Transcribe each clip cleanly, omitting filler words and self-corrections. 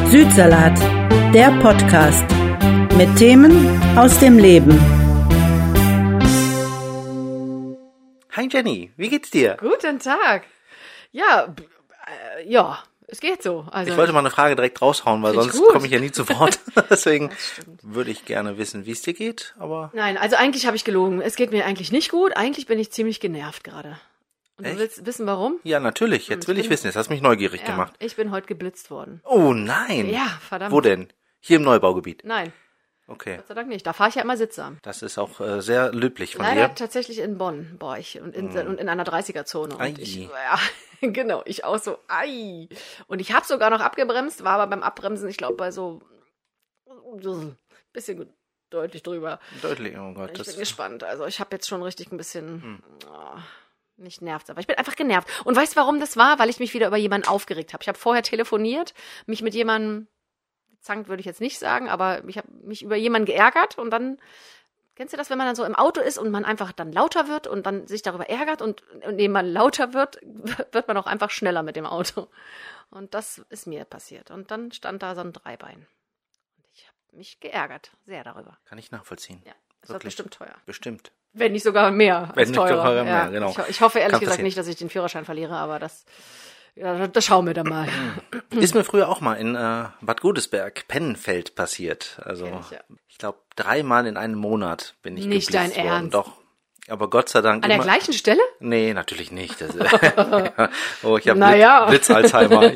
Südsalat, der Podcast mit Themen aus dem Leben. Hi Jenny, wie geht's dir? Guten Tag. Ja, es geht so. Also, ich wollte mal eine Frage direkt raushauen, weil sonst komme ich ja nie zu Wort. Deswegen würde ich gerne wissen, wie es dir geht. Aber nein, also eigentlich habe ich gelogen. Es geht mir eigentlich nicht gut. Eigentlich bin ich ziemlich genervt gerade. Und echt? Du willst wissen, warum? Ja, natürlich. Jetzt will ich wissen. Jetzt hast du mich neugierig gemacht. Ich bin heute geblitzt worden. Oh nein. Ja, verdammt. Wo denn? Hier im Neubaugebiet? Nein, Okay. Gott sei Dank nicht. Da fahre ich ja immer sittsam. Das ist auch sehr löblich von Leider dir. tatsächlich in Bonn, und in einer 30er-Zone. Ei. Und genau, ich auch so, ei. Und ich habe sogar noch abgebremst, war aber beim Abbremsen, ich glaube, bei so bisschen deutlich drüber. Deutlich, oh Gott. Ich bin gespannt. Also ich habe jetzt schon richtig ein bisschen, nicht nervt, aber ich bin einfach genervt. Und weißt du, warum das war? Weil ich mich wieder über jemanden aufgeregt habe. Ich habe vorher telefoniert, mich mit jemandem, zankt würde ich jetzt nicht sagen, aber ich habe mich über jemanden geärgert und dann, kennst du das, wenn man dann so im Auto ist und man einfach dann lauter wird und dann sich darüber ärgert und indem man lauter wird, wird man auch einfach schneller mit dem Auto. Und das ist mir passiert. Und dann stand da so ein Dreibein. Und ich habe mich geärgert, sehr darüber. Kann ich nachvollziehen. Ja, es wird bestimmt teuer. Bestimmt. Wenn nicht sogar mehr als teurer. Sogar mehr, genau. Ich hoffe ehrlich Kann gesagt passieren. nicht, dass ich den Führerschein verliere, aber das schauen wir dann mal. Ist mir früher auch mal in Bad Godesberg, Pennenfeld passiert. Also Kenn ich, ja. ich glaube 3-mal in einem Monat bin ich Nicht geblitzt dein worden. Ernst? Doch. Aber Gott sei Dank An der gleichen Stelle? Nee, natürlich nicht. Das, ich habe Naja. Blitz-Alzheimer.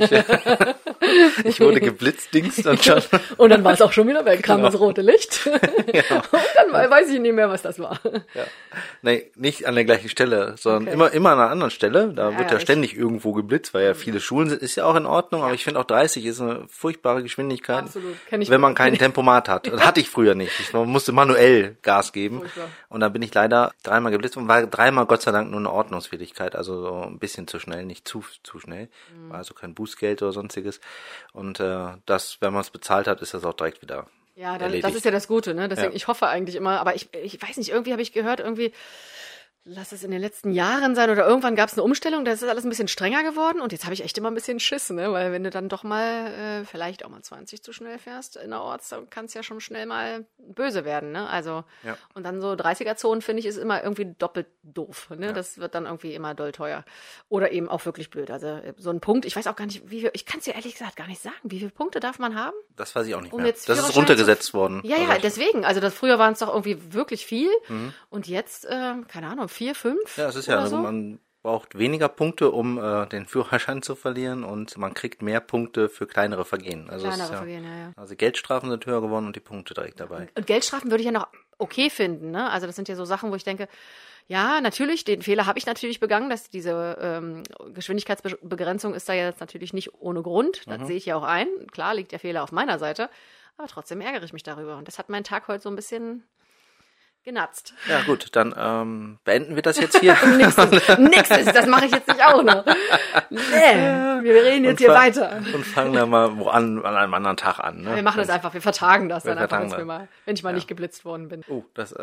Ich wurde geblitzdingst und schon. Und dann war es auch schon wieder weg, kam Genau. das rote Licht. Und dann weiß ich nicht mehr, was das war. Ja. Nee, nicht an der gleichen Stelle, sondern Okay. immer an einer anderen Stelle. Da wird ja ich- ständig irgendwo geblitzt, weil ja viele Schulen sind, ist ja auch in Ordnung, aber ich finde auch 30 ist eine furchtbare Geschwindigkeit, Absolut. Kenn ich- wenn man kein Tempomat hat. Das hatte ich früher nicht. Ich musste manuell Gas geben. Furchtbar. Und dann bin ich leider 3-mal geblitzt und war 3-mal Gott sei Dank nur eine Ordnungswidrigkeit, also so ein bisschen zu schnell, nicht zu schnell. War also kein Bußgeld oder sonstiges. Und das, wenn man es bezahlt hat, ist das auch direkt wieder Ja, erledigt. das ist ja das Gute, ne? Deswegen, Ja. ich hoffe eigentlich immer, aber ich weiß nicht, irgendwie habe ich gehört, lass es in den letzten Jahren sein oder irgendwann gab es eine Umstellung, da ist das alles ein bisschen strenger geworden und jetzt habe ich echt immer ein bisschen Schiss, ne? Weil wenn du dann doch mal vielleicht auch mal 20 zu schnell fährst innerorts, dann kann es ja schon schnell mal böse werden, ne? Also Ja. und dann so 30er-Zonen, finde ich, ist immer irgendwie doppelt doof, ne? Das wird dann irgendwie immer doll teuer oder eben auch wirklich blöd. Also so ein Punkt, ich weiß auch gar nicht, ich kann es dir ehrlich gesagt gar nicht sagen, wie viele Punkte darf man haben? Das weiß ich auch nicht Um mehr. jetzt Das ist Führerschein runtergesetzt worden. Ja, Also deswegen. Also früher waren es doch irgendwie wirklich viel. Und jetzt, keine Ahnung, 4, 5 Ja, es ist oder ja, so. man braucht weniger Punkte, um den Führerschein zu verlieren und man kriegt mehr Punkte für kleinere Vergehen. Also es Kleinere ist ja, Vergehen, ja. Also Geldstrafen sind höher geworden und die Punkte direkt dabei. Und Geldstrafen würde ich ja noch okay finden, ne? Also das sind ja so Sachen, wo ich denke, ja, natürlich, den Fehler habe ich natürlich begangen, dass diese Geschwindigkeitsbegrenzung ist da jetzt natürlich nicht ohne Grund. Das sehe ich ja auch ein. Klar liegt der Fehler auf meiner Seite, aber trotzdem ärgere ich mich darüber. Und das hat meinen Tag heute so ein bisschen genatzt. Ja gut, dann beenden wir das jetzt hier. Nix ist, das mache ich jetzt nicht auch noch. Nee, wir reden jetzt hier weiter. Und fangen dann mal an einem anderen Tag an. Ne? Wir machen das einfach, wir vertagen das dann einfach, vertagen das. wenn ich mal nicht geblitzt worden bin. Oh, das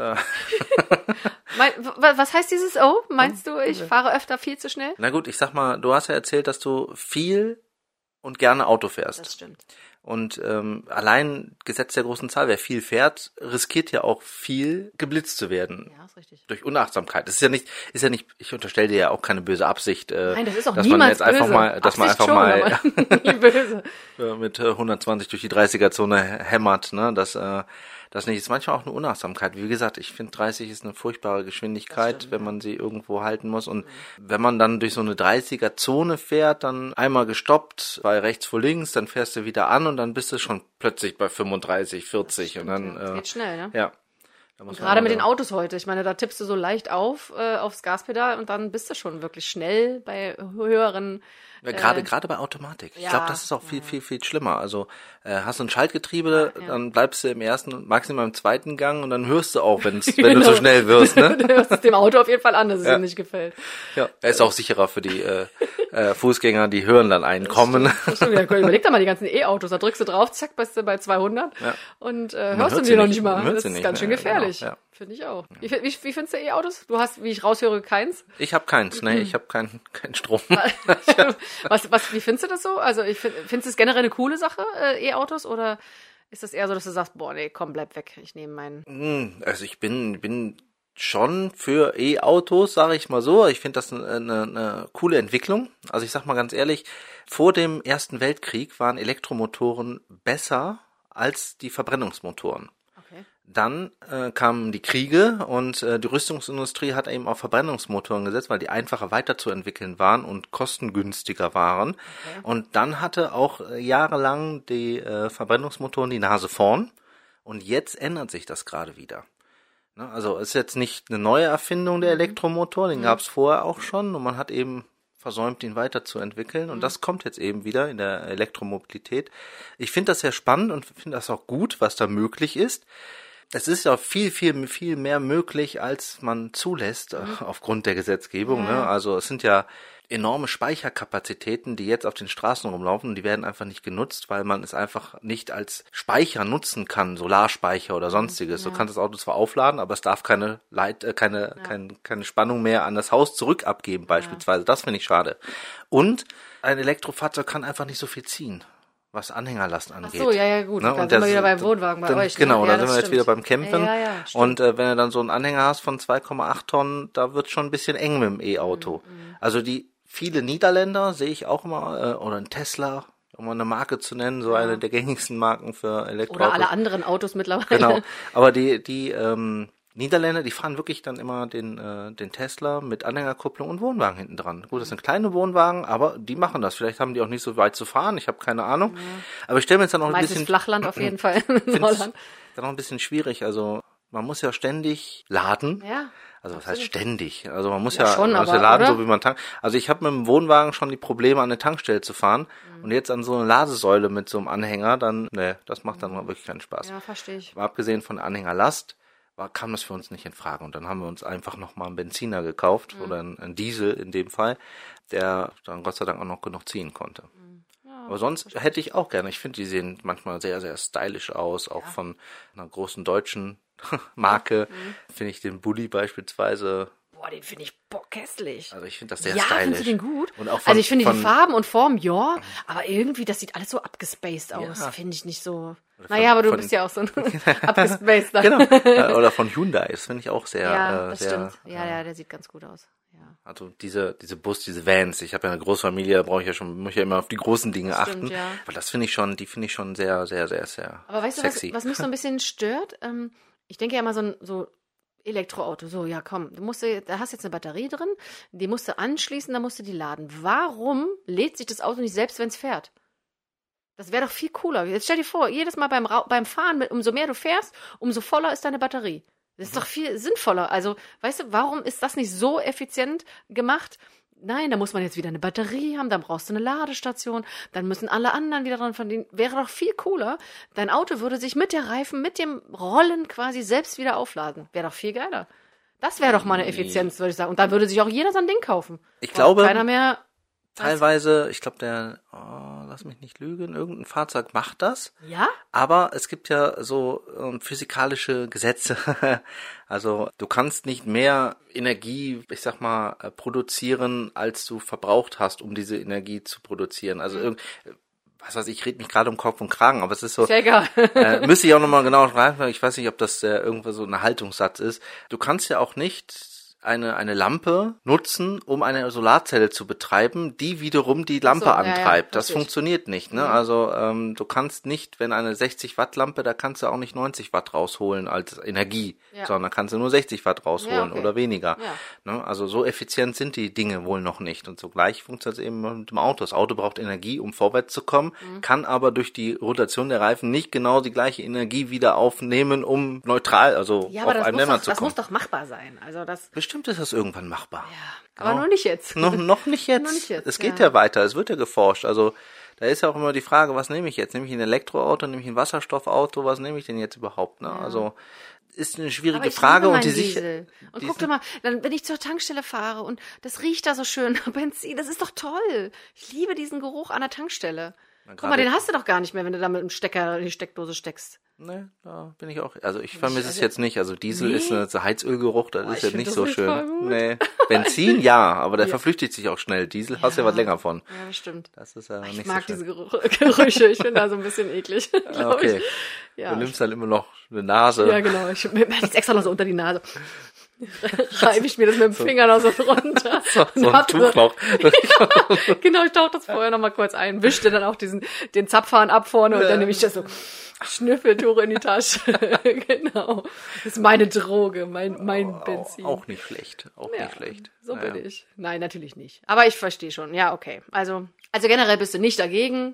Was heißt dieses Oh? Meinst du, ich fahre öfter viel zu schnell? Na gut, ich sag mal, du hast ja erzählt, dass du viel und gerne Auto fährst. Das stimmt. Und allein Gesetz der großen Zahl, wer viel fährt, riskiert ja auch viel geblitzt zu werden. Ja, ist richtig. Durch Unachtsamkeit. Das ist ja nicht, ich unterstelle dir ja auch keine böse Absicht, Nein, das ist auch dass man niemals jetzt einfach böse. mal, dass man Absicht einfach mal schon, aber nie böse. mit 120 durch die 30er-Zone hämmert, ne, das nicht, ist manchmal auch eine Unachtsamkeit. Wie gesagt, ich finde 30 ist eine furchtbare Geschwindigkeit, wenn man sie irgendwo halten muss. Und wenn man dann durch so eine 30er-Zone fährt, dann einmal gestoppt, bei rechts vor links, dann fährst du wieder an und dann bist du schon plötzlich bei 35, 40 und dann, Das geht schnell, ne? ja. Da muss man Gerade mit aber- den Autos heute. Ich meine, da tippst du so leicht aufs Gaspedal und dann bist du schon wirklich schnell bei höheren. Ja, gerade bei Automatik. Ich ja, glaube, das ist auch viel schlimmer. Also hast du ein Schaltgetriebe, dann bleibst du im ersten, maximal im zweiten Gang und dann hörst du auch, wenn du zu schnell wirst. Ne? Du hörst es dem Auto auf jeden Fall an, dass es ihm nicht gefällt. Ja, er ist auch sicherer für die Fußgänger, die hören dann einen kommen. Ja, überleg doch mal die ganzen E-Autos, da drückst du drauf, zack, bist du bei 200 und hörst du die noch nicht mal. Das ist ganz schön gefährlich. Genau, ja. Finde ich auch. Wie findest du E-Autos? Du hast, wie ich raushöre, keins? Ich habe keins, ne, ich habe keinen Strom. Wie findest du das so? Also findest du es generell eine coole Sache, E-Autos, oder ist das eher so, dass du sagst, boah, nee, komm, bleib weg, ich nehme meinen? Also ich bin schon für E-Autos, sage ich mal so. Ich finde das eine coole Entwicklung. Also ich sag mal ganz ehrlich, vor dem Ersten Weltkrieg waren Elektromotoren besser als die Verbrennungsmotoren. Okay. Dann kamen die Kriege und die Rüstungsindustrie hat eben auf Verbrennungsmotoren gesetzt, weil die einfacher weiterzuentwickeln waren und kostengünstiger waren. Okay. Und dann hatte auch jahrelang die Verbrennungsmotoren die Nase vorn. Und jetzt ändert sich das gerade wieder. Also ist jetzt nicht eine neue Erfindung der Elektromotor, den gab es vorher auch schon und man hat eben versäumt, ihn weiterzuentwickeln und das kommt jetzt eben wieder in der Elektromobilität. Ich finde das sehr spannend und finde das auch gut, was da möglich ist. Es ist ja viel, viel, viel mehr möglich, als man zulässt aufgrund der Gesetzgebung. Ne? Also es sind ja enorme Speicherkapazitäten, die jetzt auf den Straßen rumlaufen und die werden einfach nicht genutzt, weil man es einfach nicht als Speicher nutzen kann, Solarspeicher oder sonstiges. Du kannst das Auto zwar aufladen, aber es darf keine Spannung mehr an das Haus zurück abgeben beispielsweise. Das finde ich schade. Und ein Elektrofahrzeug kann einfach nicht so viel ziehen, was Anhängerlast angeht. Ach so, ja, gut. Ne? Da sind wir wieder beim Wohnwagen bei euch. Genau, da sind wir jetzt wieder beim Campen. Ja, und wenn du dann so einen Anhänger hast von 2,8 Tonnen, da wird schon ein bisschen eng mit dem E-Auto. Also viele Niederländer sehe ich auch immer, oder ein Tesla, um mal eine Marke zu nennen, so eine der gängigsten Marken für Elektroautos. Oder alle anderen Autos mittlerweile. Genau, aber die Niederländer, die fahren wirklich dann immer den Tesla mit Anhängerkupplung und Wohnwagen hinten dran. Gut, das sind kleine Wohnwagen, aber die machen das. Vielleicht haben die auch nicht so weit zu fahren, ich habe keine Ahnung. Ja. Aber ich stelle mir jetzt dann auch ein bisschen... Flachland auf jeden Fall in Holland. Dann auch ein bisschen schwierig, also man muss ja ständig laden. Ja. Also was heißt ständig? Also man muss schon, man muss aber, laden, oder? so wie man tankt. Also ich habe mit dem Wohnwagen schon die Probleme, an eine Tankstelle zu fahren. Und jetzt an so eine Ladesäule mit so einem Anhänger, dann, das macht dann wirklich keinen Spaß. Ja, verstehe ich. Aber abgesehen von Anhängerlast, kam das für uns nicht in Frage. Und dann haben wir uns einfach nochmal einen Benziner gekauft, oder einen Diesel in dem Fall, der dann Gott sei Dank auch noch genug ziehen konnte. Ja, aber sonst hätte ich auch gerne, ich finde, die sehen manchmal sehr, sehr stylisch aus, auch von einer großen deutschen Marke, finde ich den Bulli beispielsweise. Boah, den finde ich bockhässlich. Also ich finde das sehr stylisch. Ja, findest du den gut? Und auch also ich finde die Farben und Formen, aber irgendwie, das sieht alles so abgespaced aus. Finde ich nicht so. Naja, aber du bist ja auch so ein abgespaceder. Genau. Oder von Hyundai, das finde ich auch sehr. Ja, das sehr, stimmt. Ja, der sieht ganz gut aus. Ja. Also diese Vans, ich habe ja eine Großfamilie, muss ich ja immer auf die großen Dinge achten. Stimmt, ja. Aber die finde ich schon sehr, sehr, sehr, sehr aber weißt sexy. Du, was mich so ein bisschen stört? Ich denke ja immer so Elektroauto, so, ja komm, da hast jetzt eine Batterie drin, die musst du anschließen, dann musst du die laden. Warum lädt sich das Auto nicht selbst, wenn es fährt? Das wäre doch viel cooler. Jetzt stell dir vor, jedes Mal beim Fahren, umso mehr du fährst, umso voller ist deine Batterie. Das ist doch viel sinnvoller. Also, weißt du, warum ist das nicht so effizient gemacht? Nein, da muss man jetzt wieder eine Batterie haben, dann brauchst du eine Ladestation, dann müssen alle anderen wieder dran verdienen. Wäre doch viel cooler. Dein Auto würde sich mit der Reifen, mit dem Rollen quasi selbst wieder aufladen. Wäre doch viel geiler. Das wäre doch mal eine Effizienz, würde ich sagen. Und dann würde sich auch jeder so ein Ding kaufen. Ich glaube, keiner mehr. Teilweise, ich glaube, lass mich nicht lügen, irgendein Fahrzeug macht das. Ja? Aber es gibt ja so physikalische Gesetze. Also du kannst nicht mehr Energie, ich sag mal, produzieren, als du verbraucht hast, um diese Energie zu produzieren. Also was weiß ich rede mich gerade um Kopf und Kragen, aber es ist so. Sehr egal. Müsste ich auch nochmal genau fragen, ich weiß nicht, ob das irgendwo so ein Haltungssatz ist. Du kannst ja auch nicht eine Lampe nutzen, um eine Solarzelle zu betreiben, die wiederum die Lampe antreibt. Das funktioniert nicht, ne? Also du kannst nicht, wenn eine 60 Watt Lampe, da kannst du auch nicht 90 Watt rausholen als Energie, sondern kannst du nur 60 Watt rausholen oder weniger. Ja. Ne? Also so effizient sind die Dinge wohl noch nicht. Und so gleich funktioniert es eben mit dem Auto. Das Auto braucht Energie, um vorwärts zu kommen, kann aber durch die Rotation der Reifen nicht genau die gleiche Energie wieder aufnehmen, um neutral, also auf einen Nenner zu kommen. Das muss doch machbar sein. Also das Bestimmt ist das irgendwann machbar. Ja, aber nur nicht jetzt. Noch nicht jetzt. Es geht ja weiter, es wird ja geforscht. Also da ist ja auch immer die Frage, was nehme ich jetzt? Nehme ich ein Elektroauto, nehme ich ein Wasserstoffauto, was nehme ich denn jetzt überhaupt? Ne? Ja. Also ist eine schwierige Aber ich Frage liebe und meinen die Diesel. Und guck dir mal, dann, wenn ich zur Tankstelle fahre und das riecht da so schön, Benzin, das ist doch toll. Ich liebe diesen Geruch an der Tankstelle. Guck mal, den hast du doch gar nicht mehr, wenn du da mit dem Stecker in die Steckdose steckst. Ne, da bin ich auch. Also ich vermisse es jetzt nicht. Also Diesel ist ein Heizölgeruch, das ist ich jetzt nicht find so das schön. voll gut. Nee. Benzin ja, aber der verflüchtigt sich auch schnell. Diesel hast du ja was länger von. Ja, das stimmt. Das ist ja Ich nicht mag so schön. diese Gerüche. Ich bin da so ein bisschen eklig. glaub Okay. Ich. Ja, Du nimmst dann immer noch eine Nase. ja, genau. Ich mir jetzt extra noch so unter die Nase. Reibe ich mir das mit dem Finger noch so runter. So ein Tuch noch. Genau, ich tauche das vorher noch mal kurz ein, wischte dann auch den Zapfhahn ab vorne und dann nehme ich das so Schnüffeltuch in die Tasche. Genau. Das ist meine Droge, mein Benzin. Auch nicht schlecht. Auch Ja, nicht schlecht. So Naja. bin ich. Nein, natürlich nicht. Aber ich verstehe schon. Ja, okay. Also generell bist du nicht dagegen.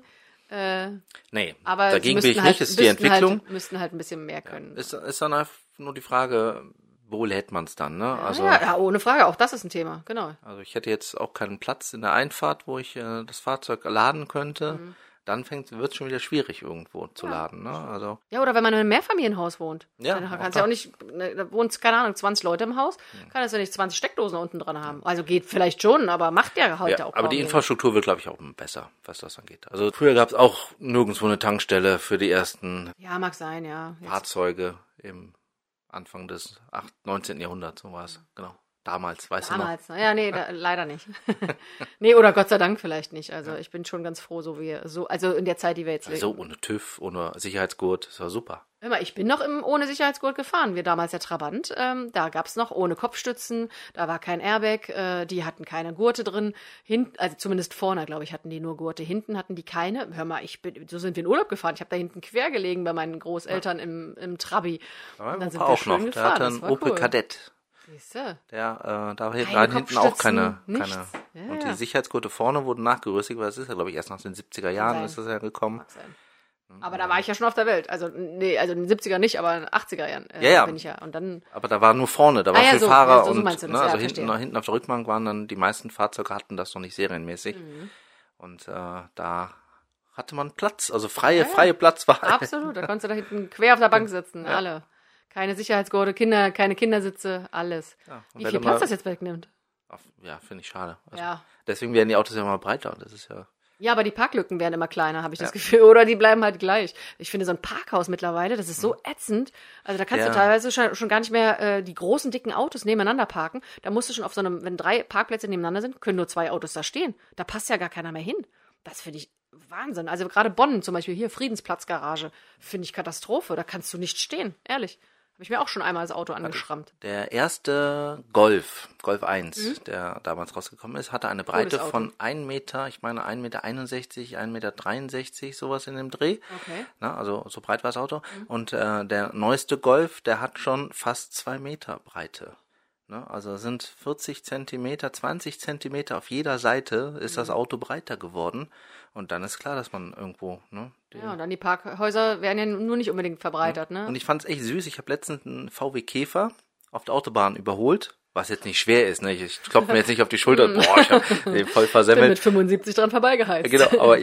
Nee, Aber dagegen sie bin ich müssten nicht. Ist die Entwicklung. Müssten halt ein bisschen mehr können. Ist dann einfach nur die Frage, wo lädt man es dann, ne? Also, ja, ohne Frage. Auch das ist ein Thema. Genau. also ich hätte jetzt auch keinen Platz in der Einfahrt, wo ich das Fahrzeug laden könnte. Mhm. Dann wird es schon wieder schwierig, irgendwo zu laden, ne? Also, Ja, oder wenn man in einem Mehrfamilienhaus wohnt. Ja, Dann auch kannst du ja auch nicht, da wohnen, keine Ahnung, 20 Leute im Haus, kann das ja nicht 20 Steckdosen unten dran haben. Also geht vielleicht schon, aber macht ja heute ja, auch aber kaum die jemand. Infrastruktur wird, glaube ich, auch besser, was das angeht. Also früher gab es auch nirgendwo eine Tankstelle für die ersten Ja, mag sein, ja. Jetzt, Fahrzeuge im Anfang des 19. Jahrhunderts, so war es. Genau. Damals, weißt du noch. damals, ne? Ja, nee, leider nicht. Nee, oder Gott sei Dank vielleicht nicht. Also ich bin schon ganz froh, also in der Zeit, die wir jetzt leben. So ohne TÜV, ohne Sicherheitsgurt, das war super. Hör mal, ich bin noch ohne Sicherheitsgurt gefahren. Wir damals der Trabant. Da gab's noch ohne Kopfstützen, da war kein Airbag, die hatten keine Gurte drin. Also zumindest vorne, glaube ich, hatten die nur Gurte. Hinten hatten die keine. Hör mal, so sind wir in Urlaub gefahren. Ich habe da hinten quer gelegen bei meinen Großeltern im Trabi. Und dann sind wir auch schön noch. gefahren. Der hatte Das einen war Opel cool. Kadett. Siehste? Da Keine waren hinten auch Kopfstützen, keine. nichts. Ja, Und ja. die Sicherheitsgurte vorne wurden nachgerüstet, weil das ist ja, glaube ich, erst nach den 70er Jahren sein. ist das ja gekommen. Mag sein. Aber da war ich ja schon auf der Welt. Also, nee, also in den 70er nicht, aber in den 80er Jahren Ja. bin ich ja. Und dann, Aber da war nur vorne, da war ja, für so, Fahrer ja, so und meinst du das, ne, ja, also verstehe. hinten auf der Rückbank waren dann, die meisten Fahrzeuge hatten das noch nicht serienmäßig. Mhm. Und da hatte man Platz, also freie Platzwahl. absolut, da konntest du da hinten quer auf der Bank sitzen, alle. Keine Sicherheitsgurte, keine Kindersitze, alles. Ja, und Wie wenn viel du Platz mal- das jetzt wegnimmt. Ja, finde ich schade. Also, Ja. Deswegen werden die Autos ja immer breiter. Das ist ja. Ja, aber die Parklücken werden immer kleiner, habe ich das Gefühl. Oder die bleiben halt gleich. Ich finde so ein Parkhaus mittlerweile, das ist so ätzend. Also da kannst Ja. du teilweise schon gar nicht mehr die großen, dicken Autos nebeneinander parken. Da musst du schon auf so einem, wenn 3 Parkplätze nebeneinander sind, können nur 2 Autos da stehen. Da passt ja gar keiner mehr hin. Das finde ich Wahnsinn. Also gerade Bonn zum Beispiel, hier Friedensplatzgarage, finde ich Katastrophe. Da kannst du nicht stehen, ehrlich. Habe ich mir auch schon einmal das Auto angeschrammt. Der erste Golf 1, der damals rausgekommen ist, hatte eine Breite Cooles Auto. von 1 Meter, ich meine 1,61 Meter, 1,63 Meter, sowas in dem Dreh. Okay. Na, also so breit war das Auto. Und der neueste Golf, der hat schon fast 2 Meter Breite. Ne? Also sind 40 Zentimeter, 20 Zentimeter auf jeder Seite ist das Auto breiter geworden. Und dann ist klar, dass man irgendwo, ne? Ja, und dann die Parkhäuser werden ja nur nicht unbedingt verbreitert, ne? Und ich fand's echt süß. Ich habe letztens einen VW Käfer auf der Autobahn überholt, was jetzt nicht schwer ist. Ne? Ich klopfe mir jetzt nicht auf die Schulter. Boah, ich habe den voll Bin versemmelt. mit 75 dran vorbeigeheizt. Genau, aber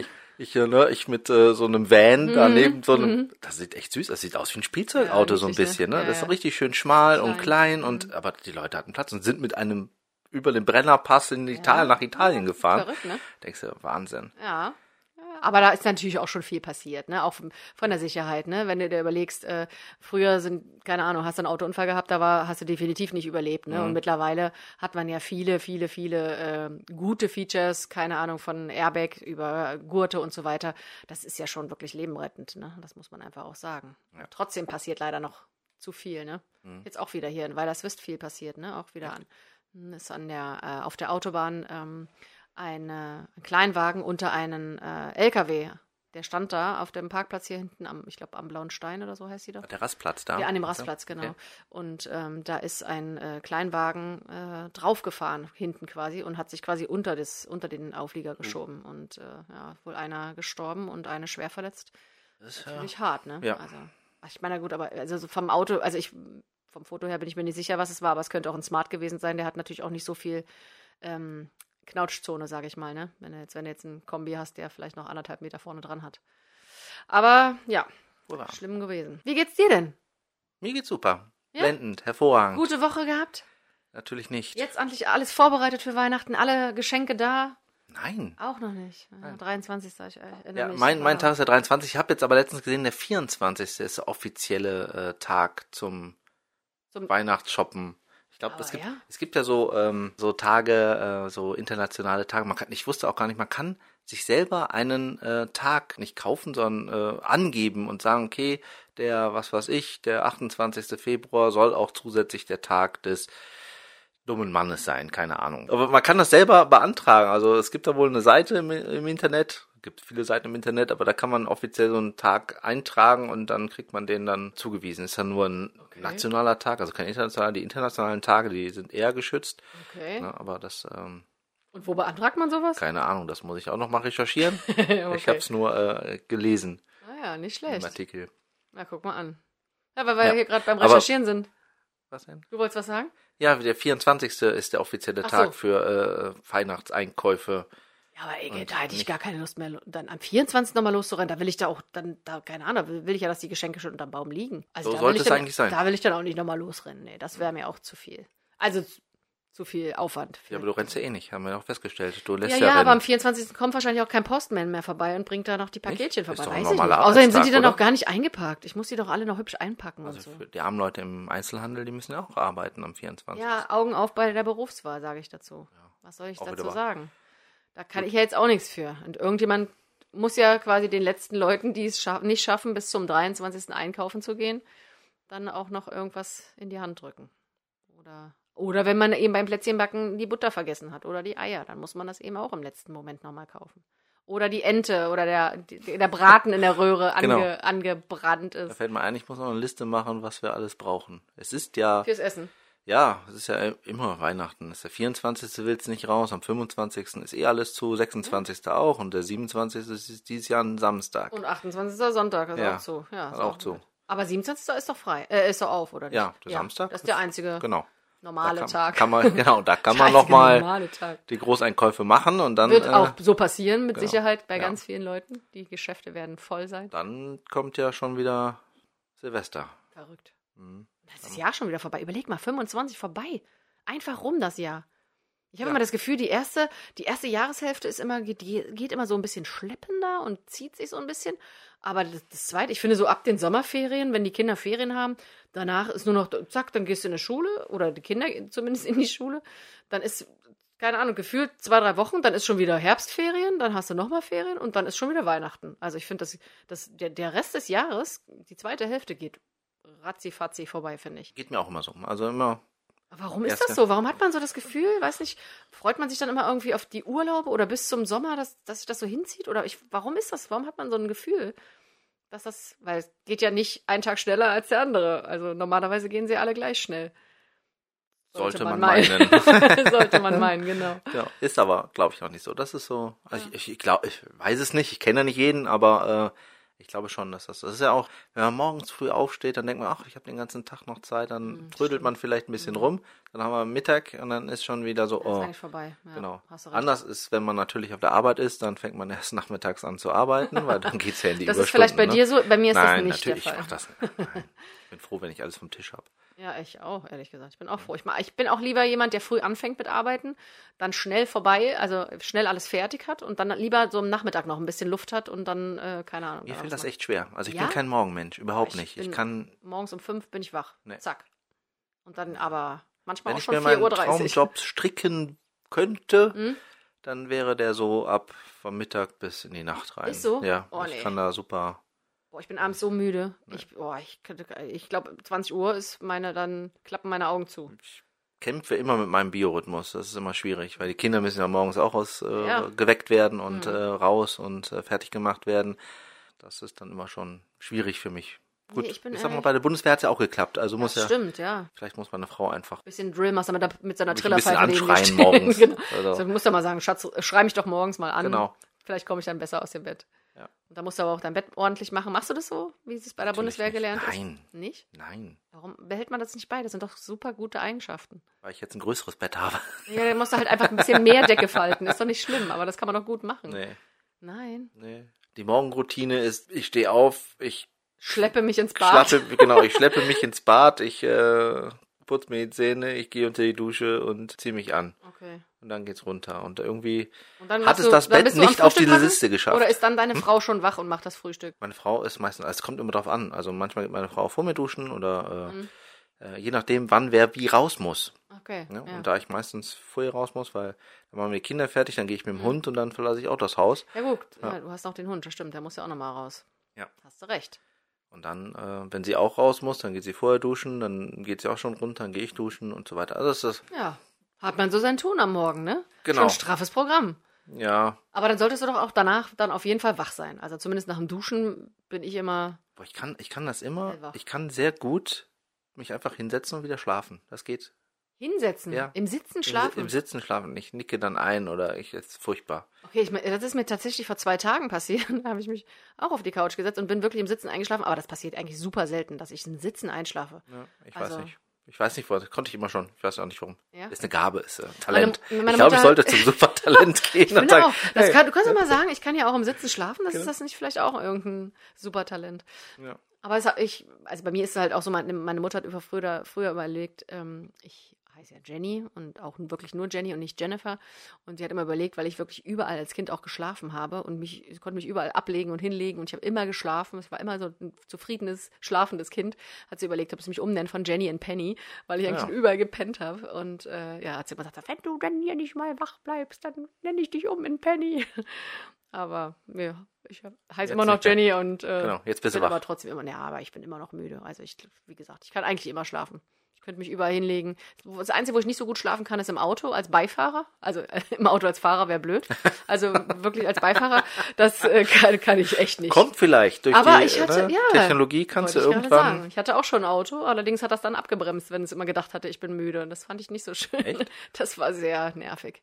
ich mit so einem Van daneben, so einem, das sieht echt süß, das sieht aus wie ein Spielzeugauto Ja, so ein richtig, bisschen, ne? ne? Ja, Das ist so ja. richtig schön schmal und klein und, aber die Leute hatten Platz und sind mit einem über den Brennerpass nach Italien gefahren. Verrückt, ne? Denkst du, Wahnsinn. Ja. Aber da ist natürlich auch schon viel passiert, ne? Auch von der Sicherheit, ne? Wenn du dir überlegst, früher keine Ahnung, hast du einen Autounfall gehabt, hast du definitiv nicht überlebt, ne? Und mittlerweile hat man ja viele gute Features, keine Ahnung, von Airbag über Gurte und so weiter. Das ist ja schon wirklich lebenrettend, ne? Das muss man einfach auch sagen. Ja. Trotzdem passiert leider noch zu viel, ne? Jetzt auch wieder hier in Weilerswist viel passiert, ne? Auch wieder ist auf der Autobahn, ein Kleinwagen unter einen LKW. Der stand da auf dem Parkplatz hier hinten ich glaube am Blauen Stein oder so heißt die doch. Der Rastplatz da. Ja, an dem Rastplatz, genau. Okay. Und da ist ein Kleinwagen draufgefahren, hinten quasi, und hat sich quasi unter den Auflieger geschoben. Und wohl einer gestorben und eine schwer verletzt. Das ist Natürlich hart, ne? Ja. Also, ich meine, gut, aber also so vom Auto, vom Foto her bin ich mir nicht sicher, was es war, aber es könnte auch ein Smart gewesen sein. Der hat natürlich auch nicht so viel Knautschzone, sage ich mal, ne? Wenn du jetzt einen Kombi hast, der vielleicht noch 1,5 Meter vorne dran hat. Aber ja, Oder? schlimm gewesen. Wie geht's dir denn? Mir geht's super. Ja? Blendend, hervorragend. Gute Woche gehabt? Natürlich nicht. Jetzt endlich alles vorbereitet für Weihnachten, alle Geschenke da? Nein. Auch noch nicht. Ja, 23. Ich erinnere Ja, mich. mein Tag ist der 23. Ich habe jetzt aber letztens gesehen, der 24. ist der offizielle Tag zum Weihnachtsshoppen. Ich glaube, Aber ja? es gibt ja so Tage, so internationale Tage. Ich wusste auch gar nicht, man kann sich selber einen Tag nicht kaufen, sondern angeben und sagen, okay, der 28. Februar soll auch zusätzlich der Tag des dummen Mannes sein, keine Ahnung. Aber man kann das selber beantragen. Also es gibt da wohl eine Seite im Internet, gibt viele Seiten im Internet, aber da kann man offiziell so einen Tag eintragen und dann kriegt man den dann zugewiesen. Ist ja nur ein nationaler Tag, also kein internationaler. Die internationalen Tage, die sind eher geschützt. Okay. Ne, aber das, Und wo beantragt man sowas? keine Ahnung, das muss ich auch noch mal recherchieren. Okay. Ich habe es nur gelesen Ja, nicht im schlecht. Artikel. Na, guck mal an. Ja, weil wir Ja. hier gerade beim Aber- Recherchieren sind. Was denn? Du wolltest was sagen? Ja, der 24. ist der offizielle Ach so. Tag für Weihnachtseinkäufe. Ja, aber ey, Und da hätte ich nicht- gar keine Lust mehr, dann am 24. nochmal loszurennen. Da will ich keine Ahnung, will ich ja, dass die Geschenke schon unterm Baum liegen. Also So da sollte will ich es dann, eigentlich sein. Da will ich dann auch nicht nochmal losrennen. Nee, das wäre mir auch zu viel. Also zu viel Aufwand. Ja, aber du rennst ja eh nicht, haben wir auch festgestellt. Du lässt Ja, ja, ja, aber rennen. am 24. kommt wahrscheinlich auch kein Postman mehr vorbei und bringt da noch die Paketchen Ist vorbei. doch ein Weiß ich nicht. normaler Außerdem sind die dann Arbeitstag, auch gar nicht eingepackt. Ich muss die doch alle noch hübsch einpacken Also und so. für die armen Leute im Einzelhandel, die müssen ja auch arbeiten am 24. Ja, Augen auf bei der Berufswahl, sage ich dazu. Was soll ich Auch wieder dazu wahr. sagen? Da kann ich ja jetzt auch nichts für. Und irgendjemand muss ja quasi den letzten Leuten, die es nicht schaffen, bis zum 23. einkaufen zu gehen, dann auch noch irgendwas in die Hand drücken. Oder wenn man eben beim Plätzchenbacken die Butter vergessen hat oder die Eier, dann muss man das eben auch im letzten Moment nochmal kaufen. Oder die Ente oder der Braten in der Röhre Genau. angebrannt Da ist. fällt mir ein, ich muss noch eine Liste machen, was wir alles brauchen. Es ist ja, Fürs Essen. es ist ja immer Weihnachten. Es ist der 24. will's nicht raus, am 25. ist eh alles zu, 26. auch und der 27. ist dieses Jahr ein Samstag. Und 28. Sonntag ist Ja, auch zu. Ja, ist ist auch zu. gut. Aber 27. ist doch frei. Ist doch auf, oder nicht? Ja, der Samstag Das ist der einzige Genau. normale Da Tag. da kann man Der einzige nochmal normale Tag. die Großeinkäufe machen und dann, Wird auch so passieren, mit genau. Sicherheit, bei Ja. ganz vielen Leuten. Die Geschäfte werden voll sein. dann kommt ja schon wieder Silvester. Verrückt. Mhm. Das ist das Jahr schon wieder vorbei. Überleg mal, 25 vorbei. Einfach rum das Jahr. Ich habe Ja. immer das Gefühl, die erste Jahreshälfte geht immer so ein bisschen schleppender und zieht sich so ein bisschen. Aber das zweite, ich finde so ab den Sommerferien, wenn die Kinder Ferien haben, danach ist nur noch, zack, dann gehst du in die Schule oder die Kinder zumindest in die Schule. Dann ist, keine Ahnung, gefühlt 2-3 Wochen, dann ist schon wieder Herbstferien, dann hast du nochmal Ferien und dann ist schon wieder Weihnachten. Also ich finde, der Rest des Jahres, die zweite Hälfte geht ratzi-fatzi vorbei, finde ich. Geht mir auch immer so. Also immer, Warum ist Erste. das so? Warum hat man so das Gefühl, weiß nicht, freut man sich dann immer irgendwie auf die Urlaube oder bis zum Sommer, dass sich das so hinzieht? Warum ist das? Warum hat man so ein Gefühl, weil es geht ja nicht einen Tag schneller als der andere. Also normalerweise gehen sie alle gleich schnell. sollte man meinen. Sollte man meinen, genau. Ja, ist aber, glaube ich, noch nicht so. Das ist so, also ich glaube, ich weiß es nicht, ich kenne ja nicht jeden, aber ich glaube schon, dass das ist ja auch, wenn man morgens früh aufsteht, dann denkt man, ach, ich habe den ganzen Tag noch Zeit, dann trödelt man vielleicht ein bisschen rum, dann haben wir Mittag und dann ist schon wieder so, Das ist eigentlich vorbei. Ja, genau. hast du recht. Anders ist, wenn man natürlich auf der Arbeit ist, dann fängt man erst nachmittags an zu arbeiten, weil dann geht's ja in die Das Überstunden. ist vielleicht bei dir so, bei mir ist Nein, das nicht natürlich, der Fall. ich mach das nicht. Nein. Ich bin froh, wenn ich alles vom Tisch habe. Ja, ich auch, ehrlich gesagt. Ich bin auch froh. Ich bin auch lieber jemand, der früh anfängt mit Arbeiten, dann schnell vorbei, also schnell alles fertig hat und dann lieber so am Nachmittag noch ein bisschen Luft hat und dann, keine Ahnung. Mir dann fällt was das echt schwer. Also ich Ja? bin kein Morgenmensch, überhaupt Ich nicht. Ich bin- kann, morgens um 5 bin ich wach. Nee. Zack. Und dann aber manchmal wenn auch ich schon mir meinen 4:30 Uhr. Traumjob stricken könnte, Hm? dann wäre der so ab vom Mittag bis in die Nacht rein. Ist so? Ja, Oh, ich nee. kann da super. Boah, ich bin abends so müde. Ich glaube, 20 Uhr klappen meine Augen zu. Ich kämpfe immer mit meinem Biorhythmus. Das ist immer schwierig, weil die Kinder müssen ja morgens auch Ja. geweckt werden und raus und fertig gemacht werden. Das ist dann immer schon schwierig für mich. Gut, Nee, ich ich bin sag mal, ehrlich- bei der Bundeswehr hat es ja auch geklappt. Also muss Das ja, stimmt, ja. vielleicht muss meine Frau einfach Bisschen Drillmaster mit seiner mich ein bisschen Trillerpfeife neben mir anschreien stehen. morgens. Genau. Also, So, muss da mal sagen, Schatz, schrei mich doch morgens mal an. genau. Vielleicht komme ich dann besser aus dem Bett. Ja. Und da musst du aber auch dein Bett ordentlich machen. Machst du das so, wie es bei der Natürlich Bundeswehr nicht. gelernt Nein. ist? Nicht? Nein, Warum behält man das nicht bei? Das sind doch super gute Eigenschaften. weil ich jetzt ein größeres Bett habe. Ja, dann musst du halt einfach ein bisschen mehr Decke falten. Ist doch nicht schlimm, aber das kann man doch gut machen. Nee, Nein. nee. Die Morgenroutine ist, ich stehe auf, ich Schleppe mich ins Bad. ich schleppe mich ins Bad, ich putze mir die Zähne, ich gehe unter die Dusche und ziehe mich an. Okay. Und dann geht's runter. Und irgendwie Und dann hat machst es du- das dann Bett bist du am nicht auf Frühstück diese machen? Liste geschafft. Oder ist dann deine Frau schon wach und macht das Frühstück? Meine Frau ist meistens, es kommt immer drauf an. Also manchmal geht meine Frau vor mir duschen oder je nachdem, wann wer wie raus muss. Okay. Ja? Ja. Und da ich meistens vorher raus muss, weil dann machen wir die Kinder fertig, dann gehe ich mit dem Hund und dann verlasse ich auch das Haus. Ja gut, ja, du hast noch den Hund, das stimmt, der muss ja auch nochmal raus. Ja. Hast du recht. Und dann, wenn sie auch raus muss, dann geht sie vorher duschen, dann geht sie auch schon runter, dann gehe ich duschen und so weiter. Also das ist Ja, hat man so sein Tun am Morgen, ne? Genau. Schon ein straffes Programm. ja, Aber dann solltest du doch auch danach dann auf jeden Fall wach sein. Also zumindest nach dem Duschen bin ich immer... boah, ich kann das immer, Hellwach. ich kann sehr gut mich einfach hinsetzen und wieder schlafen. Das geht. Hinsetzen, Ja. im Sitzen schlafen. Im Sitzen schlafen. Ich nicke dann ein oder das ist furchtbar. Okay, das ist mir tatsächlich vor 2 Tagen passiert. Da habe ich mich auch auf die Couch gesetzt und bin wirklich im Sitzen eingeschlafen. Aber das passiert eigentlich super selten, dass ich im Sitzen einschlafe. Ja, ich Also- weiß nicht. Ich weiß nicht, das konnte ich immer schon. Ich weiß auch nicht warum. Ja? Ist eine Gabe, ist Talent. Meine ich glaube, ich Mutter- sollte zum Supertalent gehen Ich und bin sagen, auch. hey, Du kannst doch mal sagen, ich kann ja auch im Sitzen schlafen. Ist das nicht vielleicht auch irgendein Supertalent? ja. Aber also bei mir ist es halt auch so, meine Mutter hat früher überlegt, ich heiße ja Jenny und auch wirklich nur Jenny und nicht Jennifer. Und sie hat immer überlegt, weil ich wirklich überall als Kind auch geschlafen habe und ich konnte mich überall ablegen und hinlegen und ich habe immer geschlafen. Es war immer so ein zufriedenes, schlafendes Kind. Hat sie überlegt, ob sie mich umnennen von Jenny in Penny, weil ich eigentlich Ja. schon überall gepennt habe. Und hat sie immer gesagt, wenn du dann hier nicht mal wach bleibst, dann nenne ich dich um in Penny. Aber ja, ich heiße Jetzt immer noch nicht mehr. Jenny und Genau, jetzt bist du bin wach. aber trotzdem immer, ja, aber ich bin immer noch müde. Also wie gesagt, ich kann eigentlich immer schlafen. Ich könnte mich überall hinlegen. Das Einzige, wo ich nicht so gut schlafen kann, ist im Auto als Beifahrer. Also im Auto als Fahrer wäre blöd. Also wirklich als Beifahrer, das kann ich echt nicht. Kommt vielleicht durch Aber die ich hatte, ja, Technologie kannst du wollte ich gerade irgendwann. sagen. Ich hatte auch schon ein Auto, allerdings hat das dann abgebremst, wenn es immer gedacht hatte, ich bin müde. Und das fand ich nicht so schön. Echt? Das war sehr nervig.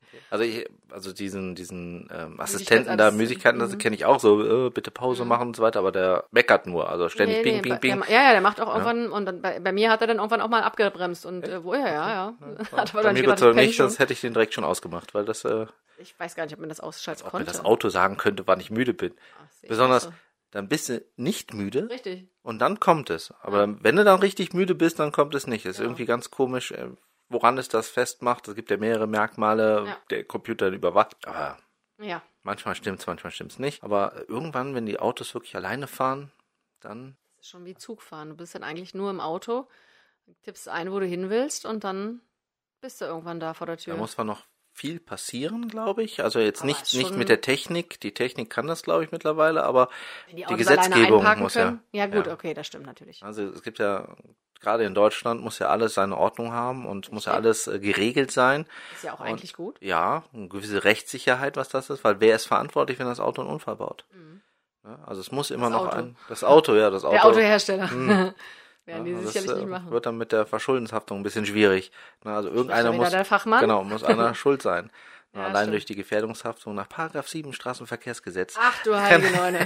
Also diesen Assistenten da, Müdigkeiten, Mhm. das kenne ich auch so, bitte Pause machen und so weiter, aber der meckert nur, also ständig Nee, ping, ping, ping. Der macht auch irgendwann, und dann bei mir hat er dann irgendwann auch mal abgebremst. Und ja. Hat Bei wahrscheinlich mir Gott sei gedacht, Dank ich penn nicht, schon. sonst hätte ich den direkt schon ausgemacht, weil das, Ich weiß gar nicht, ob man das ausschalten ob mir konnte. das Auto sagen könnte, wann ich müde bin. Ach, sehe ich Besonders, auch dann bist du nicht müde so. Richtig. und dann kommt es. Aber wenn du dann richtig müde bist, dann kommt es nicht. Das ist Ja. irgendwie ganz komisch, woran es das festmacht. Es gibt ja mehrere Merkmale, Ja. der Computer überwacht. Aber Ja. manchmal stimmt's, manchmal stimmt's nicht. Aber irgendwann, wenn die Autos wirklich alleine fahren, dann Das ist schon wie Zugfahren. Du bist dann eigentlich nur im Auto, tippst ein, wo du hin willst und dann bist du irgendwann da vor der Tür. Da muss zwar noch viel passieren, glaube ich. Also jetzt Aber nicht ist schon- mit der Technik. Die Technik kann das, glaube ich, mittlerweile, aber Wenn die Autos Gesetzgebung alleine einparken muss können. Ja, gut, ja. okay, das stimmt natürlich. Also es gibt ja, gerade in Deutschland muss ja alles seine Ordnung haben und muss ja Richtig. alles geregelt sein. Ist ja auch Und- eigentlich gut. Ja, eine gewisse Rechtssicherheit, was das ist, weil wer ist verantwortlich, wenn das Auto einen Unfall baut? Ja, also es muss immer Das noch Auto. das Auto, ja, das Auto. Der Autohersteller. Werden die Ja, sicherlich das nicht machen. wird dann mit der Verschuldenshaftung ein bisschen schwierig. Na, also irgendeiner da wieder muss, der Fachmann. genau, muss einer schuld sein. Na, Ja, allein stimmt. durch die Gefährdungshaftung nach Paragraph 7 Straßenverkehrsgesetz Ach du heilige Neune.